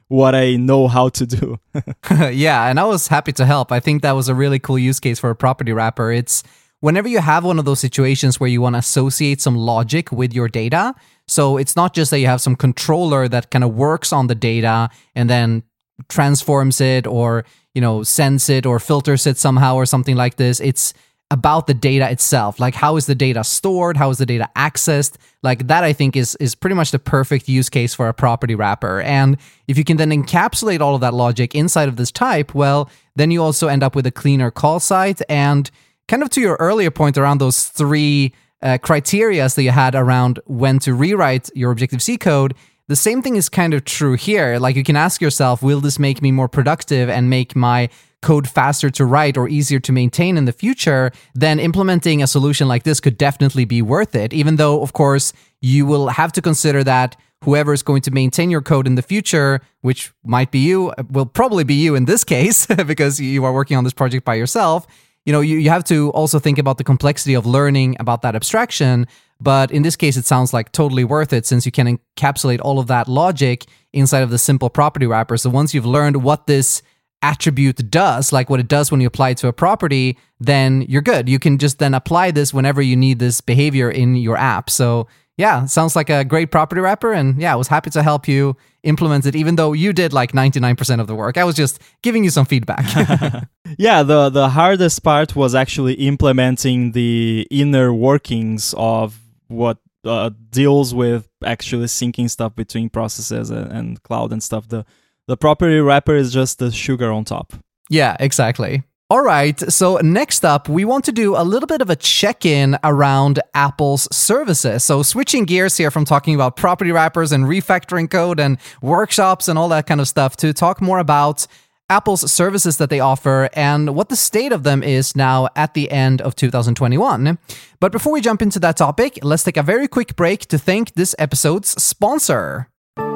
what I know how to do. Yeah, and I was happy to help. I think that was a really cool use case for a property wrapper. It's whenever you have one of those situations where you want to associate some logic with your data. So it's not just that you have some controller that kind of works on the data and then transforms it or, you know, sends it or filters it somehow or something like this. It's about the data itself. Like, how is the data stored? How is the data accessed? Like, that I think is is pretty much the perfect use case for a property wrapper. And if you can then encapsulate all of that logic inside of this type, well, then you also end up with a cleaner call site. And kind of to your earlier point around those three uh, criterias that you had around when to rewrite your Objective-C code, the same thing is kind of true here. Like, you can ask yourself, will this make me more productive and make my code faster to write or easier to maintain in the future? Then implementing a solution like this could definitely be worth it, even though, of course, you will have to consider that whoever is going to maintain your code in the future, which might be you, will probably be you in this case, because you are working on this project by yourself. You know, you, you have to also think about the complexity of learning about that abstraction. But in this case, it sounds like totally worth it since you can encapsulate all of that logic inside of the simple property wrapper. So once you've learned what this attribute does, like what it does when you apply it to a property, then you're good. You can just then apply this whenever you need this behavior in your app. So yeah, sounds like a great property wrapper. And yeah, I was happy to help you implement it, even though you did like ninety-nine percent of the work. I was just giving you some feedback. Yeah, the, the hardest part was actually implementing the inner workings of what uh, deals with actually syncing stuff between processes and, and cloud and stuff. The the property wrapper is just the sugar on top. Yeah, exactly. All right, so next up, we want to do a little bit of a check-in around Apple's services. So switching gears here from talking about property wrappers and refactoring code and workshops and all that kind of stuff to talk more about Apple's services that they offer and what the state of them is now at the end of two thousand twenty-one. But before we jump into that topic, let's take a very quick break to thank this episode's sponsor.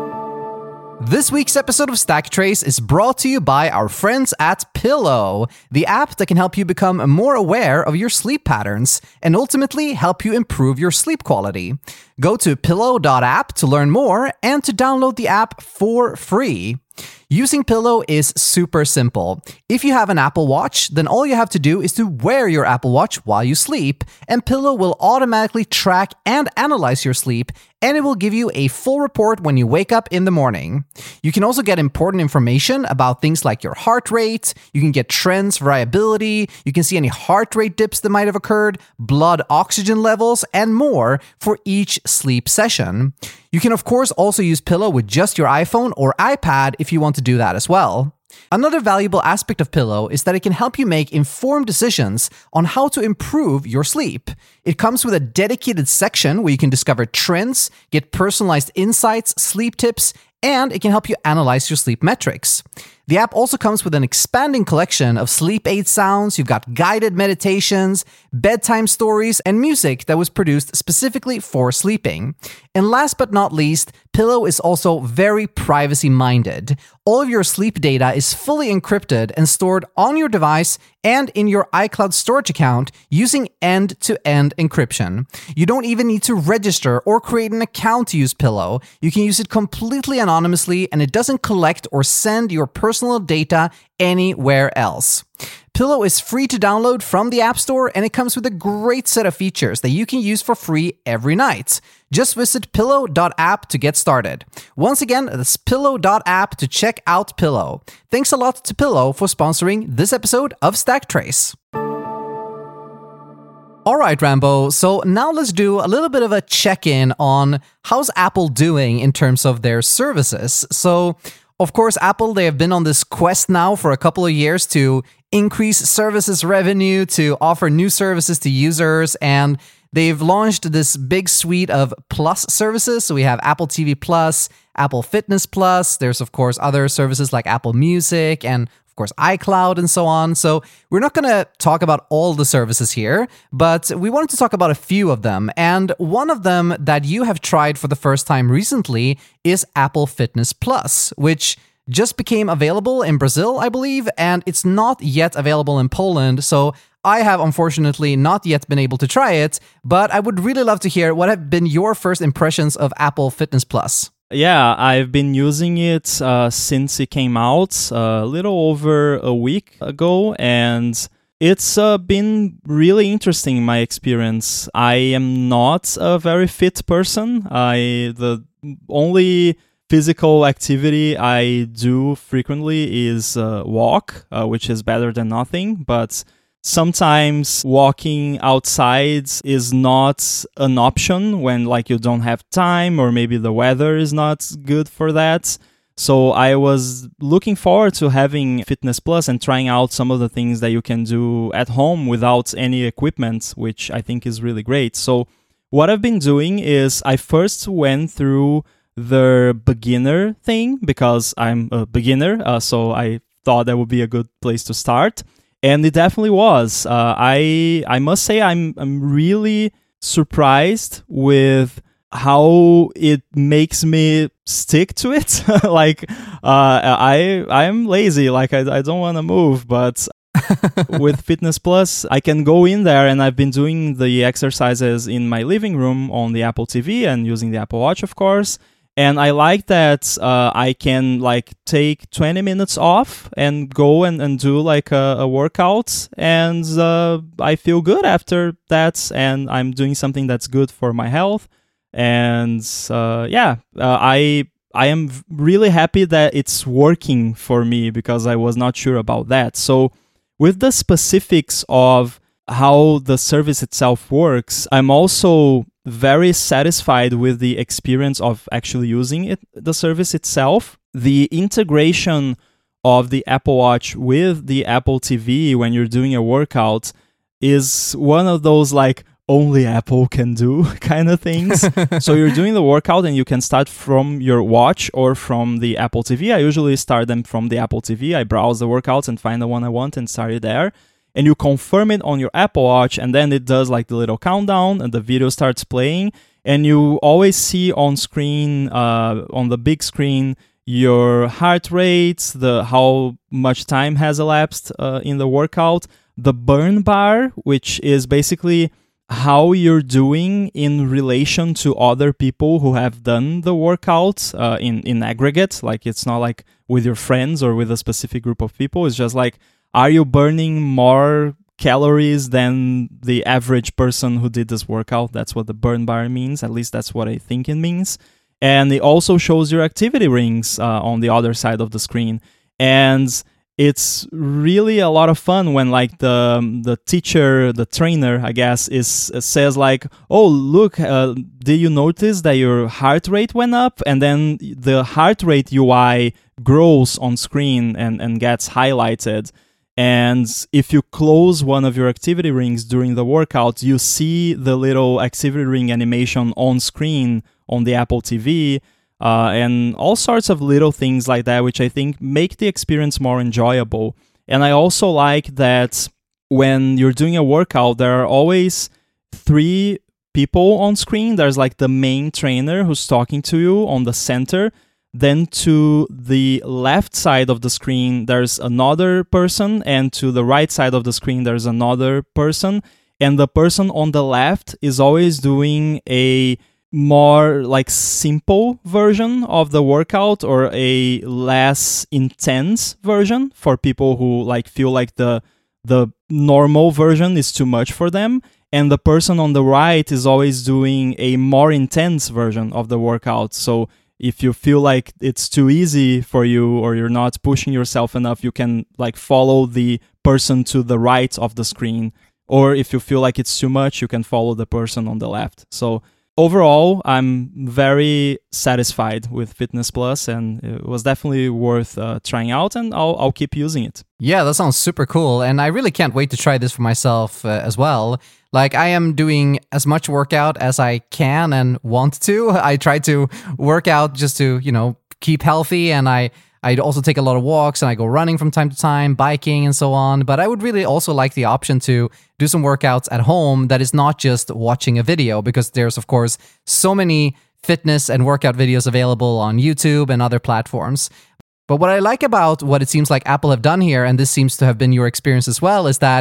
This week's episode of Stacktrace is brought to you by our friends at Pillow, the app that can help you become more aware of your sleep patterns and ultimately help you improve your sleep quality. Go to pillow dot app to learn more and to download the app for free. Using Pillow is super simple. If you have an Apple Watch, then all you have to do is to wear your Apple Watch while you sleep, and Pillow will automatically track and analyze your sleep, and it will give you a full report when you wake up in the morning. You can also get important information about things like your heart rate, you can get trends, variability, you can see any heart rate dips that might have occurred, blood oxygen levels, and more for each sleep session. You can, of course, also use Pillow with just your iPhone or iPad if you want to do that as well. Another valuable aspect of Pillow is that it can help you make informed decisions on how to improve your sleep. It comes with a dedicated section where you can discover trends, get personalized insights, sleep tips, and it can help you analyze your sleep metrics. The app also comes with an expanding collection of sleep aid sounds. You've got guided meditations, bedtime stories, and music that was produced specifically for sleeping. And last but not least, Pillow is also very privacy-minded. All of your sleep data is fully encrypted and stored on your device and in your iCloud storage account using end-to-end encryption. You don't even need to register or create an account to use Pillow. You can use it completely anonymously, and it doesn't collect or send your personal data anywhere else. Pillow is free to download from the App Store, and it comes with a great set of features that you can use for free every night. Just visit pillow dot app to get started. Once again, that's pillow dot app to check out Pillow. Thanks a lot to Pillow for sponsoring this episode of Stacktrace. All right, Rambo, so now let's do a little bit of a check-in on how's Apple doing in terms of their services. So, of course, Apple, they have been on this quest now for a couple of years to increase services revenue, to offer new services to users, and they've launched this big suite of Plus services. So we have Apple T V Plus, Apple Fitness Plus. There's, of course, other services like Apple Music and, of course, iCloud and so on. So we're not going to talk about all the services here, but we wanted to talk about a few of them. And one of them that you have tried for the first time recently is Apple Fitness Plus, which just became available in Brazil, I believe, and it's not yet available in Poland. So I have unfortunately not yet been able to try it, but I would really love to hear what have been your first impressions of Apple Fitness Plus. Yeah, I've been using it uh, since it came out uh, a little over a week ago, and it's uh, been really interesting, my experience. I am not a very fit person. I the only physical activity I do frequently is uh, walk, uh, which is better than nothing, but sometimes walking outside is not an option when like you don't have time, or maybe the weather is not good for that. So I was looking forward to having Fitness Plus and trying out some of the things that you can do at home without any equipment, which I think is really great. So what I've been doing is I first went through the beginner thing because I'm a beginner, uh, so I thought that would be a good place to start. And it definitely was. Uh, I I must say I'm I'm really surprised with how it makes me stick to it. Like uh, I I'm lazy. Like I I don't want to move, but with Fitness Plus, I can go in there, and I've been doing the exercises in my living room on the Apple T V and using the Apple Watch, of course. And I like that uh, I can like take twenty minutes off and go and, and do like a, a workout, and uh, I feel good after that, and I'm doing something that's good for my health. And uh, yeah, uh, I I am really happy that it's working for me because I was not sure about that. So with the specifics of how the service itself works, I'm also very satisfied with the experience of actually using it, the service itself. The integration of the Apple Watch with the Apple T V when you're doing a workout is one of those like only Apple can do kind of things. So you're doing the workout and you can start from your watch or from the Apple T V. I usually start them from the Apple T V. I browse the workouts and find the one I want and start it there. And you confirm it on your Apple Watch, and then it does like the little countdown, and the video starts playing, and you always see on screen, uh, on the big screen, your heart rate, the how much time has elapsed uh, in the workout, the burn bar, which is basically how you're doing in relation to other people who have done the workout uh, in, in aggregate. Like it's not like with your friends or with a specific group of people. It's just like, are you burning more calories than the average person who did this workout? That's what the burn bar means. At least that's what I think it means. And it also shows your activity rings uh, on the other side of the screen. And it's really a lot of fun when like the the teacher, the trainer, I guess, is uh, says like, oh, look, uh, did you notice that your heart rate went up? And then the heart rate U I grows on screen and, and gets highlighted. And if you close one of your activity rings during the workout, you see the little activity ring animation on screen on the Apple T V, uh, and all sorts of little things like that, which I think make the experience more enjoyable. And I also like that when you're doing a workout, there are always three people on screen. There's like the main trainer who's talking to you on the center. Then to the left side of the screen, there's another person, and to the right side of the screen, there's another person. And the person on the left is always doing a more like simple version of the workout, or a less intense version for people who like feel like the the normal version is too much for them. And the person on the right is always doing a more intense version of the workout. So if you feel like it's too easy for you, or you're not pushing yourself enough, you can like follow the person to the right of the screen. Or if you feel like it's too much, you can follow the person on the left. So overall, I'm very satisfied with Fitness Plus, and it was definitely worth uh, trying out, and I'll, I'll keep using it. Yeah, that sounds super cool, and I really can't wait to try this for myself uh, as well. Like, I am doing as much workout as I can and want to. I try to work out just to, you know, keep healthy, and I I also take a lot of walks, and I go running from time to time, biking and so on. But I would really also like the option to do some workouts at home that is not just watching a video, because there's, of course, so many fitness and workout videos available on YouTube and other platforms. But what I like about what it seems like Apple have done here, and this seems to have been your experience as well, is that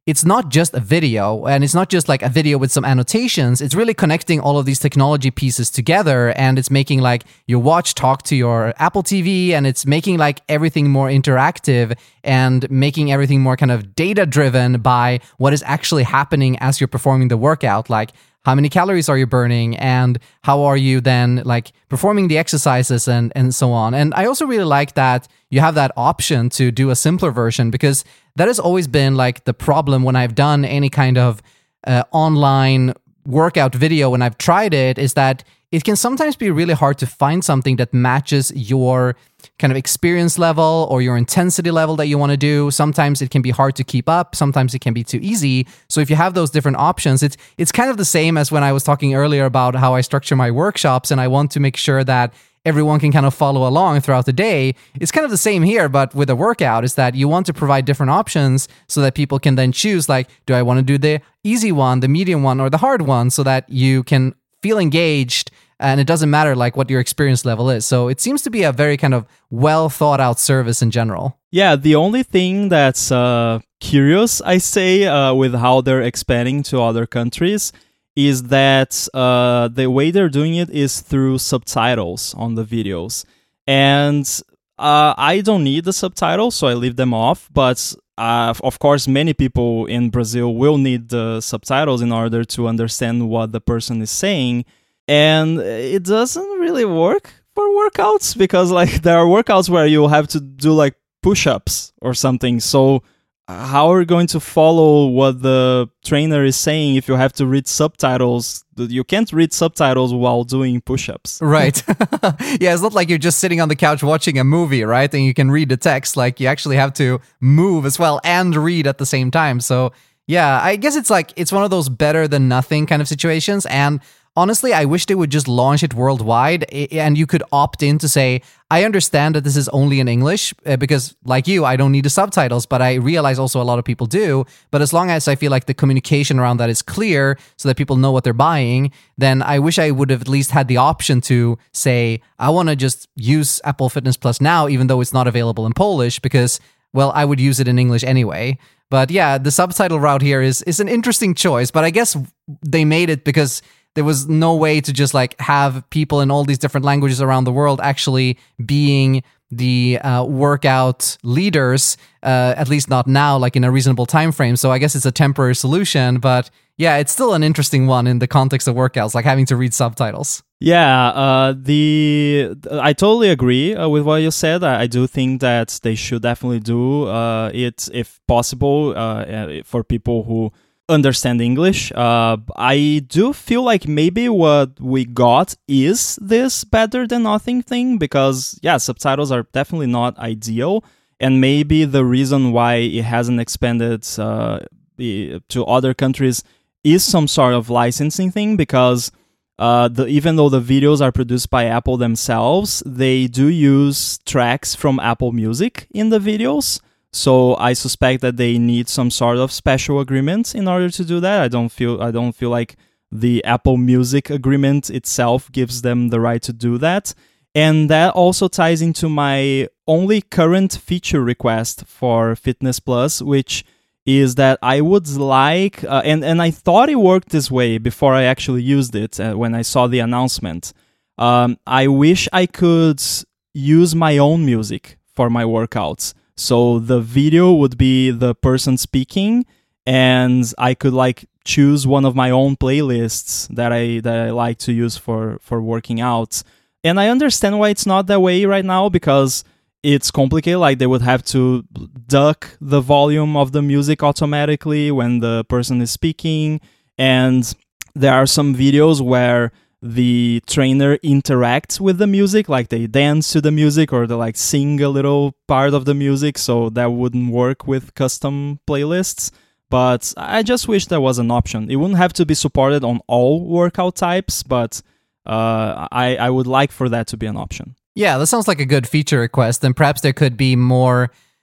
it's not just a video, and it's not just like a video with some annotations. It's really connecting all of these technology pieces together, and it's making like your watch talk to your Apple T V, and it's making like everything more interactive and making everything more kind of data driven by what is actually happening as you're performing the workout. Like, how many calories are you burning, and how are you then like performing the exercises, and and so on. And I also really like that you have that option to do a simpler version, because that has always been like the problem when I've done any kind of uh, online workout video. When I've tried it, is that it can sometimes be really hard to find something that matches your kind of experience level or your intensity level that you want to do. Sometimes it can be hard to keep up. Sometimes it can be too easy. So if you have those different options, it's it's kind of the same as when I was talking earlier about how I structure my workshops, and I want to make sure that everyone can kind of follow along throughout the day. It's kind of the same here, but with a workout, is that you want to provide different options so that people can then choose, like, do I want to do the easy one, the medium one, or the hard one, so that you can feel engaged, and it doesn't matter like what your experience level is. So it seems to be a very kind of well thought out service in general. Yeah, the only thing that's uh, curious, I say, uh, with how they're expanding to other countries is that uh, the way they're doing it is through subtitles on the videos. And uh, I don't need the subtitles, so I leave them off. But uh, of course, many people in Brazil will need the subtitles in order to understand what the person is saying. And it doesn't really work for workouts, because like there are workouts where you have to do like push-ups or something. So how are you going to follow what the trainer is saying if you have to read subtitles? You can't read subtitles while doing push-ups. Right. Yeah, it's not like you're just sitting on the couch watching a movie, right? And you can read the text. Like, you actually have to move as well and read at the same time. So yeah, I guess it's like, it's one of those better than nothing kind of situations. And honestly, I wish they would just launch it worldwide, and you could opt in to say, I understand that this is only in English, because like you, I don't need the subtitles, but I realize also a lot of people do. But as long as I feel like the communication around that is clear so that people know what they're buying, then I wish I would have at least had the option to say, I want to just use Apple Fitness Plus now, even though it's not available in Polish, because, well, I would use it in English anyway. But yeah, the subtitle route here is is an interesting choice, but I guess they made it because there was no way to just like have people in all these different languages around the world actually being the uh, workout leaders, uh, at least not now, like in a reasonable time frame. So I guess it's a temporary solution, but yeah, it's still an interesting one in the context of workouts, like having to read subtitles. Yeah, uh, the I totally agree uh, with what you said. I, I do think that they should definitely do uh, it if possible uh, for people who understand English. Uh, I do feel like maybe what we got is this better than nothing thing, because yeah, subtitles are definitely not ideal, and maybe the reason why it hasn't expanded uh, to other countries is some sort of licensing thing, because uh, the, even though the videos are produced by Apple themselves, they do use tracks from Apple Music in the videos. So I suspect that they need some sort of special agreement in order to do that. I don't feel I don't feel like the Apple Music agreement itself gives them the right to do that. And that also ties into my only current feature request for Fitness Plus, which is that I would like, uh, and, and I thought it worked this way before I actually used it uh, when I saw the announcement. Um, I wish I could use my own music for my workouts. So the video would be the person speaking, and I could like choose one of my own playlists that I that I like to use for, for working out. And I understand why it's not that way right now, because it's complicated. Like, they would have to duck the volume of the music automatically when the person is speaking. And there are some videos where the trainer interacts with the music, like they dance to the music or they like sing a little part of the music, so that wouldn't work with custom playlists. But I just wish there was an option. It wouldn't have to be supported on all workout types, but uh, I, I would like for that to be an option. Yeah, that sounds like a good feature request, and perhaps there could be more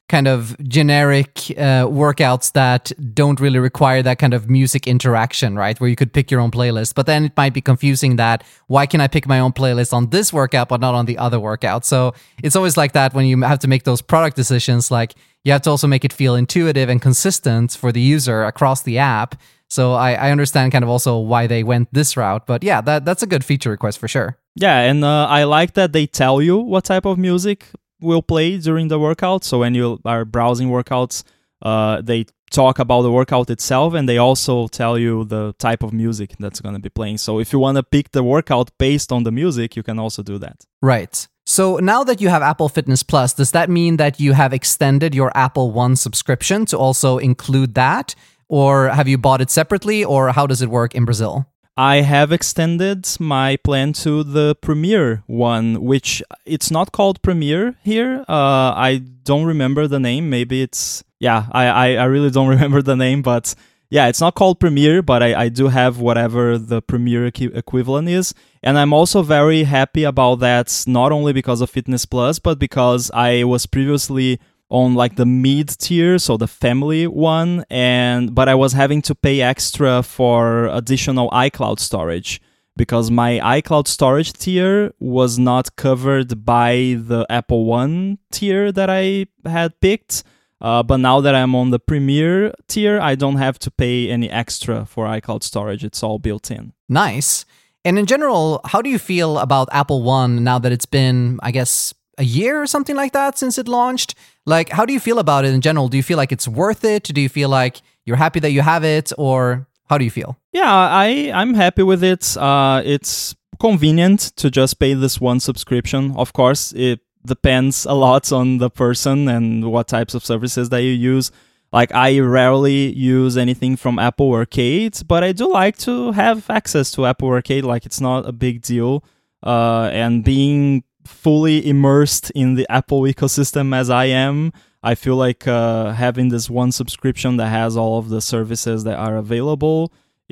kind of generic uh, workouts that don't really require that kind of music interaction, right? Where you could pick your own playlist. But then it might be confusing that why can I pick my own playlist on this workout but not on the other workout? So it's always like that when you have to make those product decisions. Like you have to also make it feel intuitive and consistent for the user across the app. So I, I understand kind of also why they went this route. But yeah, that that's a good feature request for sure. Yeah, and uh, I like that they tell you what type of music will play during the workout. So when you are browsing workouts, uh, they talk about the workout itself, and they also tell you the type of music that's going to be playing. So if you want to pick the workout based on the music, you can also do that. Right. So now that you have Apple Fitness Plus, does that mean that you have extended your Apple One subscription to also include that? Or have you bought it separately, or how does it work in Brazil? I have extended my plan to the Premier one, which it's not called Premier here. Uh, I don't remember the name. Maybe it's, yeah, I, I, I really don't remember the name, but yeah, it's not called Premier, but I, I do have whatever the Premier equi- equivalent is. And I'm also very happy about that, not only because of Fitness Plus, but because I was previously on like the mid tier, so the family one, and but I was having to pay extra for additional iCloud storage because my iCloud storage tier was not covered by the Apple One tier that I had picked. Uh, but now that I'm on the Premier tier, I don't have to pay any extra for iCloud storage. It's all built in. Nice. And in general, how do you feel about Apple One now that it's been, I guess, a year or something like that since it launched? Like, how do you feel about it in general? Do you feel like it's worth it? Do you feel like you're happy that you have it? Or how do you feel? Yeah, I, I'm happy with it. Uh, it's convenient to just pay this one subscription. Of course, it depends a lot on the person and what types of services that you use. Like, I rarely use anything from Apple Arcade, but I do like to have access to Apple Arcade. Like, it's not a big deal. Uh, and being fully immersed in the Apple ecosystem as I am, I feel like uh, having this one subscription that has all of the services that are available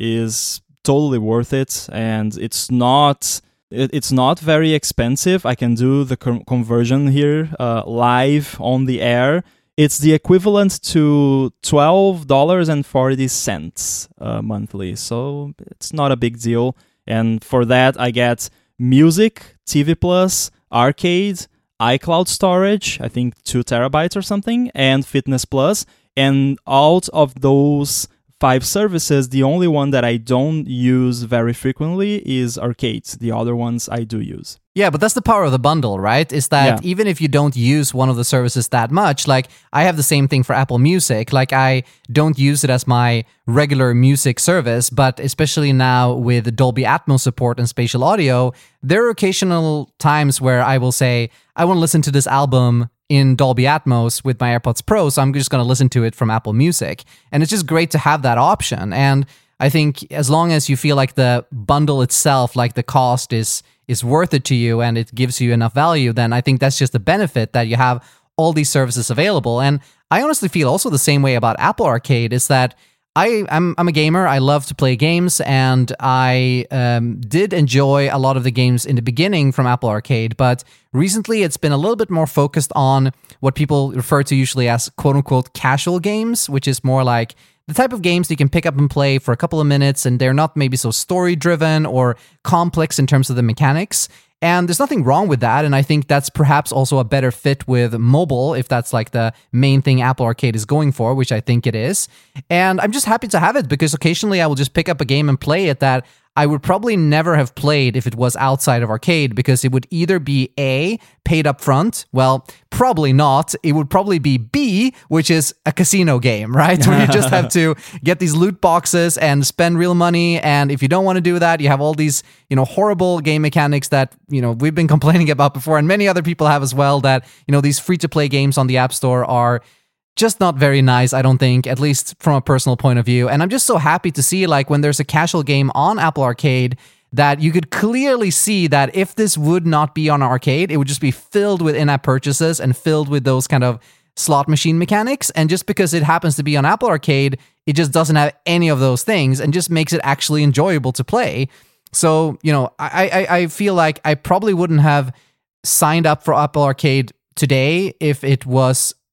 is totally worth it. And it's not it, it's not very expensive. I can do the con- conversion here uh, live on the air. It's the equivalent to twelve dollars and forty cents uh, monthly. So it's not a big deal. And for that, I get music, T V Plus, Arcade, iCloud storage, I think two terabytes or something, and Fitness Plus. And out of those five services, the only one that I don't use very frequently is Arcade. The other ones I do use. Yeah, but that's the power of the bundle, right? Is that yeah. even if you don't use one of the services that much, like I have the same thing for Apple Music. Like I don't use it as my regular music service, but especially now with Dolby Atmos support and spatial audio, there are occasional times where I will say, I want to listen to this album in Dolby Atmos with my AirPods Pro, so I'm just going to listen to it from Apple Music. And it's just great to have that option. And I think as long as you feel like the bundle itself, like the cost is is worth it to you and it gives you enough value, then I think that's just a benefit that you have all these services available. And I honestly feel also the same way about Apple Arcade, is that I, I'm I'm a gamer. I love to play games, and I um, did enjoy a lot of the games in the beginning from Apple Arcade, but recently it's been a little bit more focused on what people refer to usually as quote-unquote casual games, which is more like the type of games that you can pick up and play for a couple of minutes, and they're not maybe so story-driven or complex in terms of the mechanics. And there's nothing wrong with that, and I think that's perhaps also a better fit with mobile, if that's like the main thing Apple Arcade is going for, which I think it is. And I'm just happy to have it, because occasionally I will just pick up a game and play it that I would probably never have played if it was outside of Arcade, because it would either be A, paid up front, well, probably not. It would probably be B, which is a casino game, right? Where you just have to get these loot boxes and spend real money, and if you don't want to do that, you have all these, you know, horrible game mechanics that, you know, we've been complaining about before, and many other people have as well, that, you know, these free-to-play games on the App Store are just not very nice, I don't think, at least from a personal point of view. And I'm just so happy to see, like, when there's a casual game on Apple Arcade, that you could clearly see that if this would not be on Arcade, it would just be filled with in-app purchases and filled with those kind of slot machine mechanics. And just because it happens to be on Apple Arcade, it just doesn't have any of those things and just makes it actually enjoyable to play. So, you know, I I, I feel like I probably wouldn't have signed up for Apple Arcade today if it was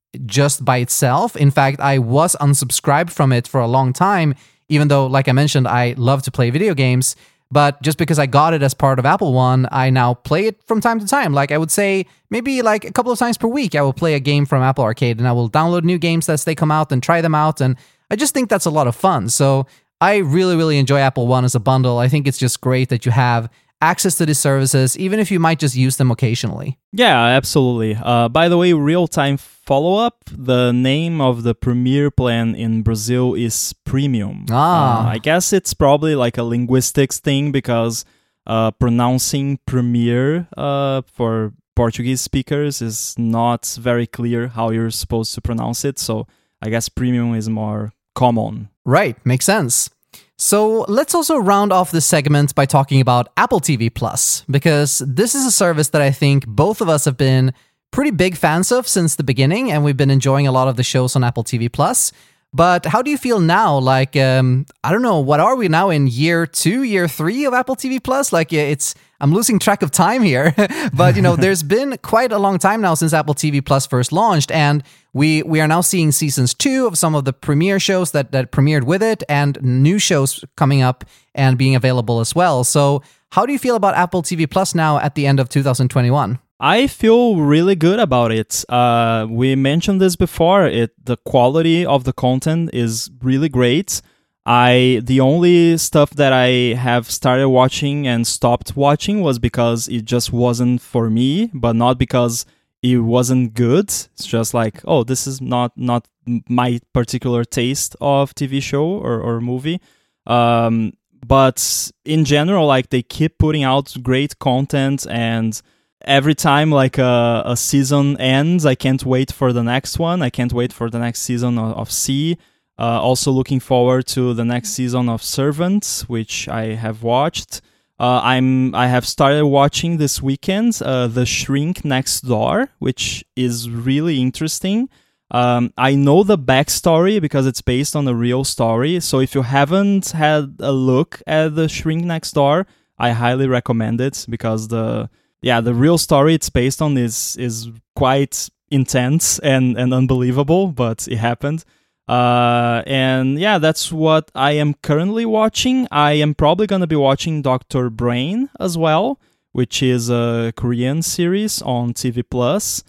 just by itself. In fact, I was unsubscribed from it for a long time, even though, like I mentioned, I love to play video games. But just because I got it as part of Apple One, I now play it from time to time. Like I would say maybe like a couple of times per week, I will play a game from Apple Arcade, and I will download new games as they come out and try them out. And I just think that's a lot of fun. So I really, really enjoy Apple One as a bundle. I think it's just great that you have access to these services, even if you might just use them occasionally. Yeah, absolutely. Uh, by the way, real-time follow-up, the name of the Premier plan in Brazil is Premium. Ah. Uh, I guess it's probably like a linguistics thing because uh, pronouncing Premier uh, for Portuguese speakers is not very clear how you're supposed to pronounce it. So I guess Premium is more common. Right, makes sense. So let's also round off this segment by talking about Apple T V Plus, because this is a service that I think both of us have been pretty big fans of since the beginning, and we've been enjoying a lot of the shows on Apple T V Plus. But how do you feel now? Like, um, I don't know, what are we now in year two, year three of Apple T V Plus? Like, it's, I'm losing track of time here. But, you know, there's been quite a long time now since Apple T V Plus first launched, and we we are now seeing seasons two of some of the premiere shows that, that premiered with it, and new shows coming up and being available as well. So how do you feel about Apple T V Plus now at the end of two thousand twenty-one? I feel really good about it. Uh, we mentioned this before. It the quality of the content is really great. I the only stuff that I have started watching and stopped watching was because it just wasn't for me, but not because it wasn't good. It's just like, oh, this is not not my particular taste of T V show or, or movie. Um, but in general, like they keep putting out great content, and every time like a, a season ends, I can't wait for the next one. I can't wait for the next season of, of C. Uh, also looking forward to the next season of Servants, which I have watched. Uh, I'm I have started watching this weekend uh, The Shrink Next Door, which is really interesting. Um, I know the backstory because it's based on a real story. So if you haven't had a look at The Shrink Next Door, I highly recommend it because the yeah the real story it's based on is is quite intense and, and unbelievable, but it happened. Uh, and yeah, that's what I am currently watching. I am probably going to be watching Doctor Brain as well, which is a Korean series on T V Plus.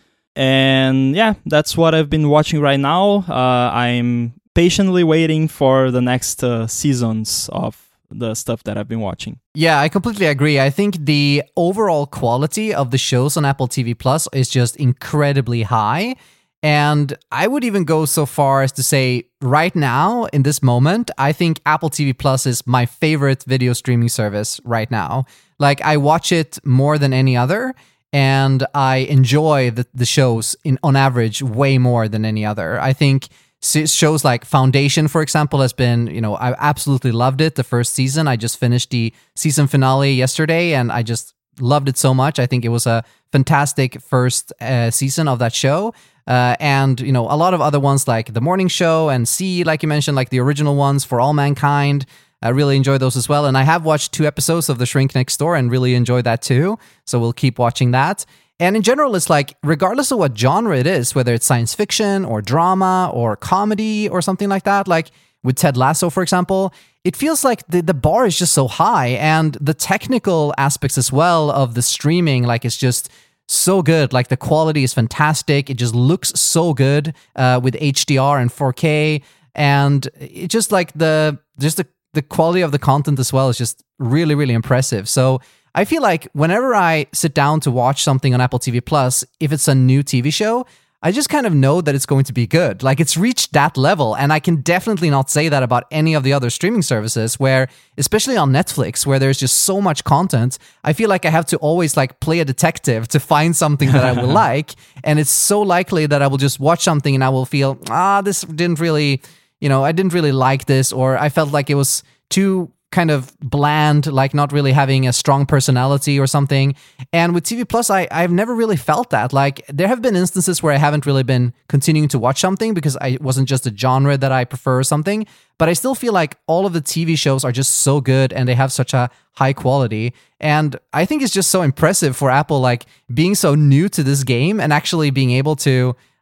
And yeah, that's what I've been watching right now. Uh, I'm patiently waiting for the next uh, seasons of the stuff that I've been watching. Yeah, I completely agree. I think the overall quality of the shows on Apple T V Plus is just incredibly high. And I would even go so far as to say, right now, in this moment, I think Apple T V Plus is my favorite video streaming service right now. Like, I watch it more than any other, and I enjoy the, the shows, in on average, way more than any other. I think shows like Foundation, for example, has been, you know, I absolutely loved it the first season. I just finished the season finale yesterday, and I just loved it so much. I think it was a fantastic first uh, season of that show. Uh, and, you know, a lot of other ones like The Morning Show and C, like you mentioned, like the original ones, For All Mankind. I really enjoy those as well. And I have watched two episodes of The Shrink Next Door and really enjoyed that too. So we'll keep watching that. And in general, it's like, regardless of what genre it is, whether it's science fiction or drama or comedy or something like that, like with Ted Lasso, for example, it feels like the, the bar is just so high. And the technical aspects as well of the streaming, like it's just so good. Like the quality is fantastic. It just looks so good uh, with H D R and four K. And it just like the, just the, the quality of the content as well is just really, really impressive. So I feel like whenever I sit down to watch something on Apple T V Plus, if it's a new T V show, I just kind of know that it's going to be good. Like it's reached that level, and I can definitely not say that about any of the other streaming services where, especially on Netflix, where there's just so much content, I feel like I have to always like play a detective to find something that I will like, and it's so likely that I will just watch something and I will feel, ah, this didn't really, you know, I didn't really like this, or I felt like it was too kind of bland, like not really having a strong personality or something. And with T V Plus, I, I've never really felt that. Like there have been instances where I haven't really been continuing to watch something because I it wasn't just a genre that I prefer or something, but I still feel like all of the T V shows are just so good and they have such a high quality. And I think it's just so impressive for Apple, like being so new to this game and actually being able to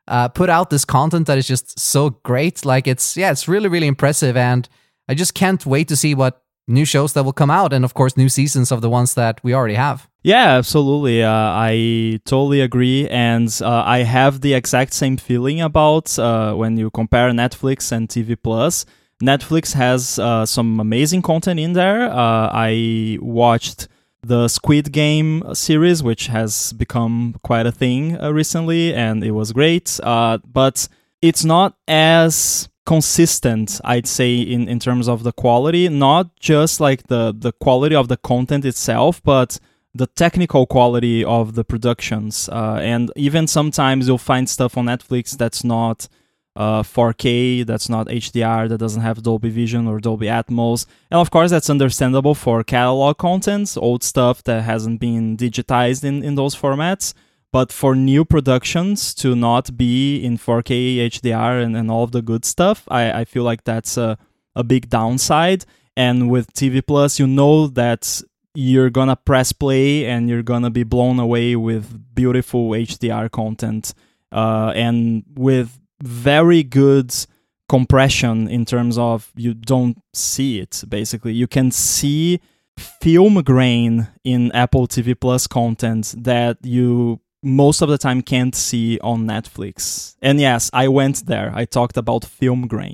uh, put out this content that is just so great. Like it's, yeah, it's really, really impressive. And I just can't wait to see what new shows that will come out. And of course, new seasons of the ones that we already have. Yeah, absolutely. Uh, I totally agree. And uh, I have the exact same feeling about uh, when you compare Netflix and T V Plus. Netflix has uh, some amazing content in there. Uh, I watched the Squid Game series, which has become quite a thing uh, recently, and it was great. Uh, but it's not as consistent, I'd say, in, in terms of the quality. Not just like the, the quality of the content itself, but the technical quality of the productions. Uh, and even sometimes you'll find stuff on Netflix that's not Uh, four K, that's not H D R, that doesn't have Dolby Vision or Dolby Atmos. And of course, that's understandable for catalog content, old stuff that hasn't been digitized in, in those formats. But for new productions to not be in four K, H D R, and, and all of the good stuff, I, I feel like that's a, a big downside. And with T V Plus, you know that you're gonna press play and you're gonna be blown away with beautiful H D R content. Uh, and with very good compression in terms of you don't see it, basically. You can see film grain in Apple T V Plus content that you most of the time can't see on Netflix. And yes, I went there. I talked about film grain.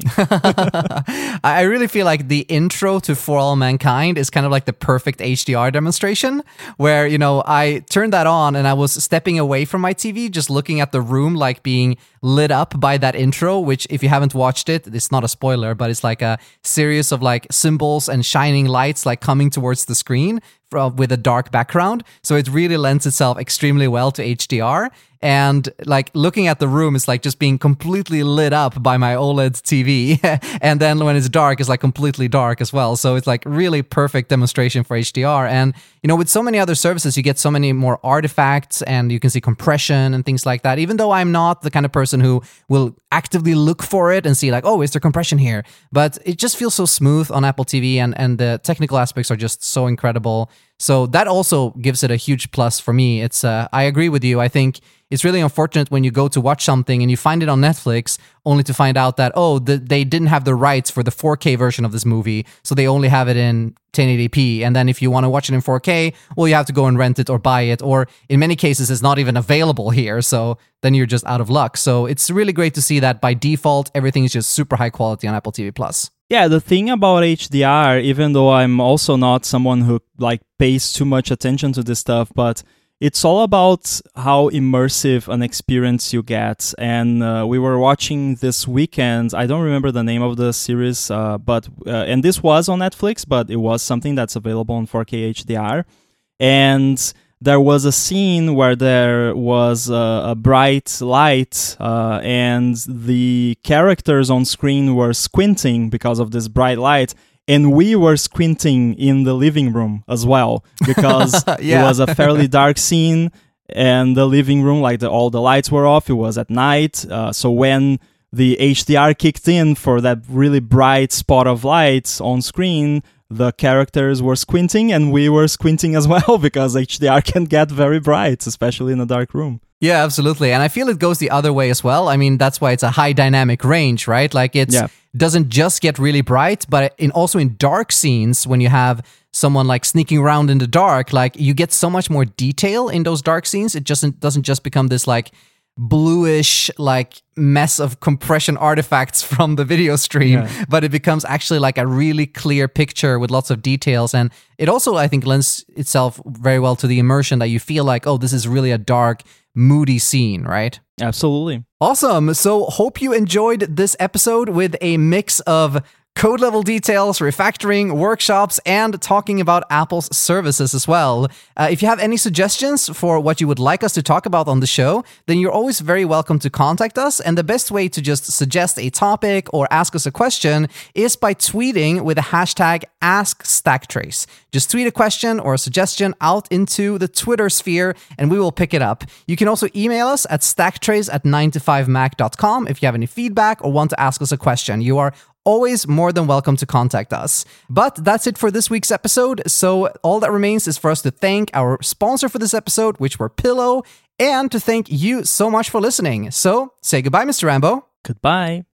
I really feel like the intro to For All Mankind is kind of like the perfect H D R demonstration, where, you know, I turned that on and I was stepping away from my T V, just looking at the room like being lit up by that intro, which if you haven't watched it, it's not a spoiler, but it's like a series of like symbols and shining lights like coming towards the screen from, with a dark background. So it really lends itself extremely well to H D R. And like looking at the room is like just being completely lit up by my OLED T V. And then when it's dark, it's like completely dark as well. So it's like really perfect demonstration for H D R. And, you know, with so many other services, you get so many more artifacts and you can see compression and things like that. Even though I'm not the kind of person who will actively look for it and see like, oh, is there compression here? But it just feels so smooth on Apple T V, and, and the technical aspects are just so incredible. So that also gives it a huge plus for me. It's uh, I agree with you. I think it's really unfortunate when you go to watch something and you find it on Netflix only to find out that, oh, the, they didn't have the rights for the four K version of this movie, so they only have it in ten eighty p. And then if you want to watch it in four K, well, you have to go and rent it or buy it. Or in many cases, it's not even available here. So then you're just out of luck. So it's really great to see that by default, everything is just super high quality on Apple T V Plus. Yeah, the thing about H D R, even though I'm also not someone who like pays too much attention to this stuff, but it's all about how immersive an experience you get. And uh, we were watching this weekend, I don't remember the name of the series, uh, but uh, and this was on Netflix, but it was something that's available on four K H D R. And there was a scene where there was a, a bright light uh, and the characters on screen were squinting because of this bright light. And we were squinting in the living room as well, because yeah. It was a fairly dark scene, and the living room, like the, all the lights were off. It was at night. Uh, so when the H D R kicked in for that really bright spot of lights on screen, the characters were squinting and we were squinting as well, because H D R can get very bright, especially in a dark room. Yeah, absolutely. And I feel it goes the other way as well. I mean, that's why it's a high dynamic range, right? Like it yeah. doesn't just get really bright, but in also in dark scenes, when you have someone like sneaking around in the dark, like you get so much more detail in those dark scenes. It just doesn't just become this like bluish like mess of compression artifacts from the video stream, yeah. but it becomes actually like a really clear picture with lots of details. And it also, I think, lends itself very well to the immersion that you feel like, oh, this is really a dark, moody scene, right? Absolutely. Awesome. So hope you enjoyed this episode with a mix of code level details, refactoring, workshops, and talking about Apple's services as well. Uh, if you have any suggestions for what you would like us to talk about on the show, then you're always very welcome to contact us. And the best way to just suggest a topic or ask us a question is by tweeting with the hashtag AskStackTrace. Just tweet a question or a suggestion out into the Twitter sphere and we will pick it up. You can also email us at stacktrace at nine to five mac dot com if you have any feedback or want to ask us a question. You are always more than welcome to contact us. But that's it for this week's episode. So all that remains is for us to thank our sponsor for this episode, which were Pillow, and to thank you so much for listening. So say goodbye, Mister Rambo. Goodbye.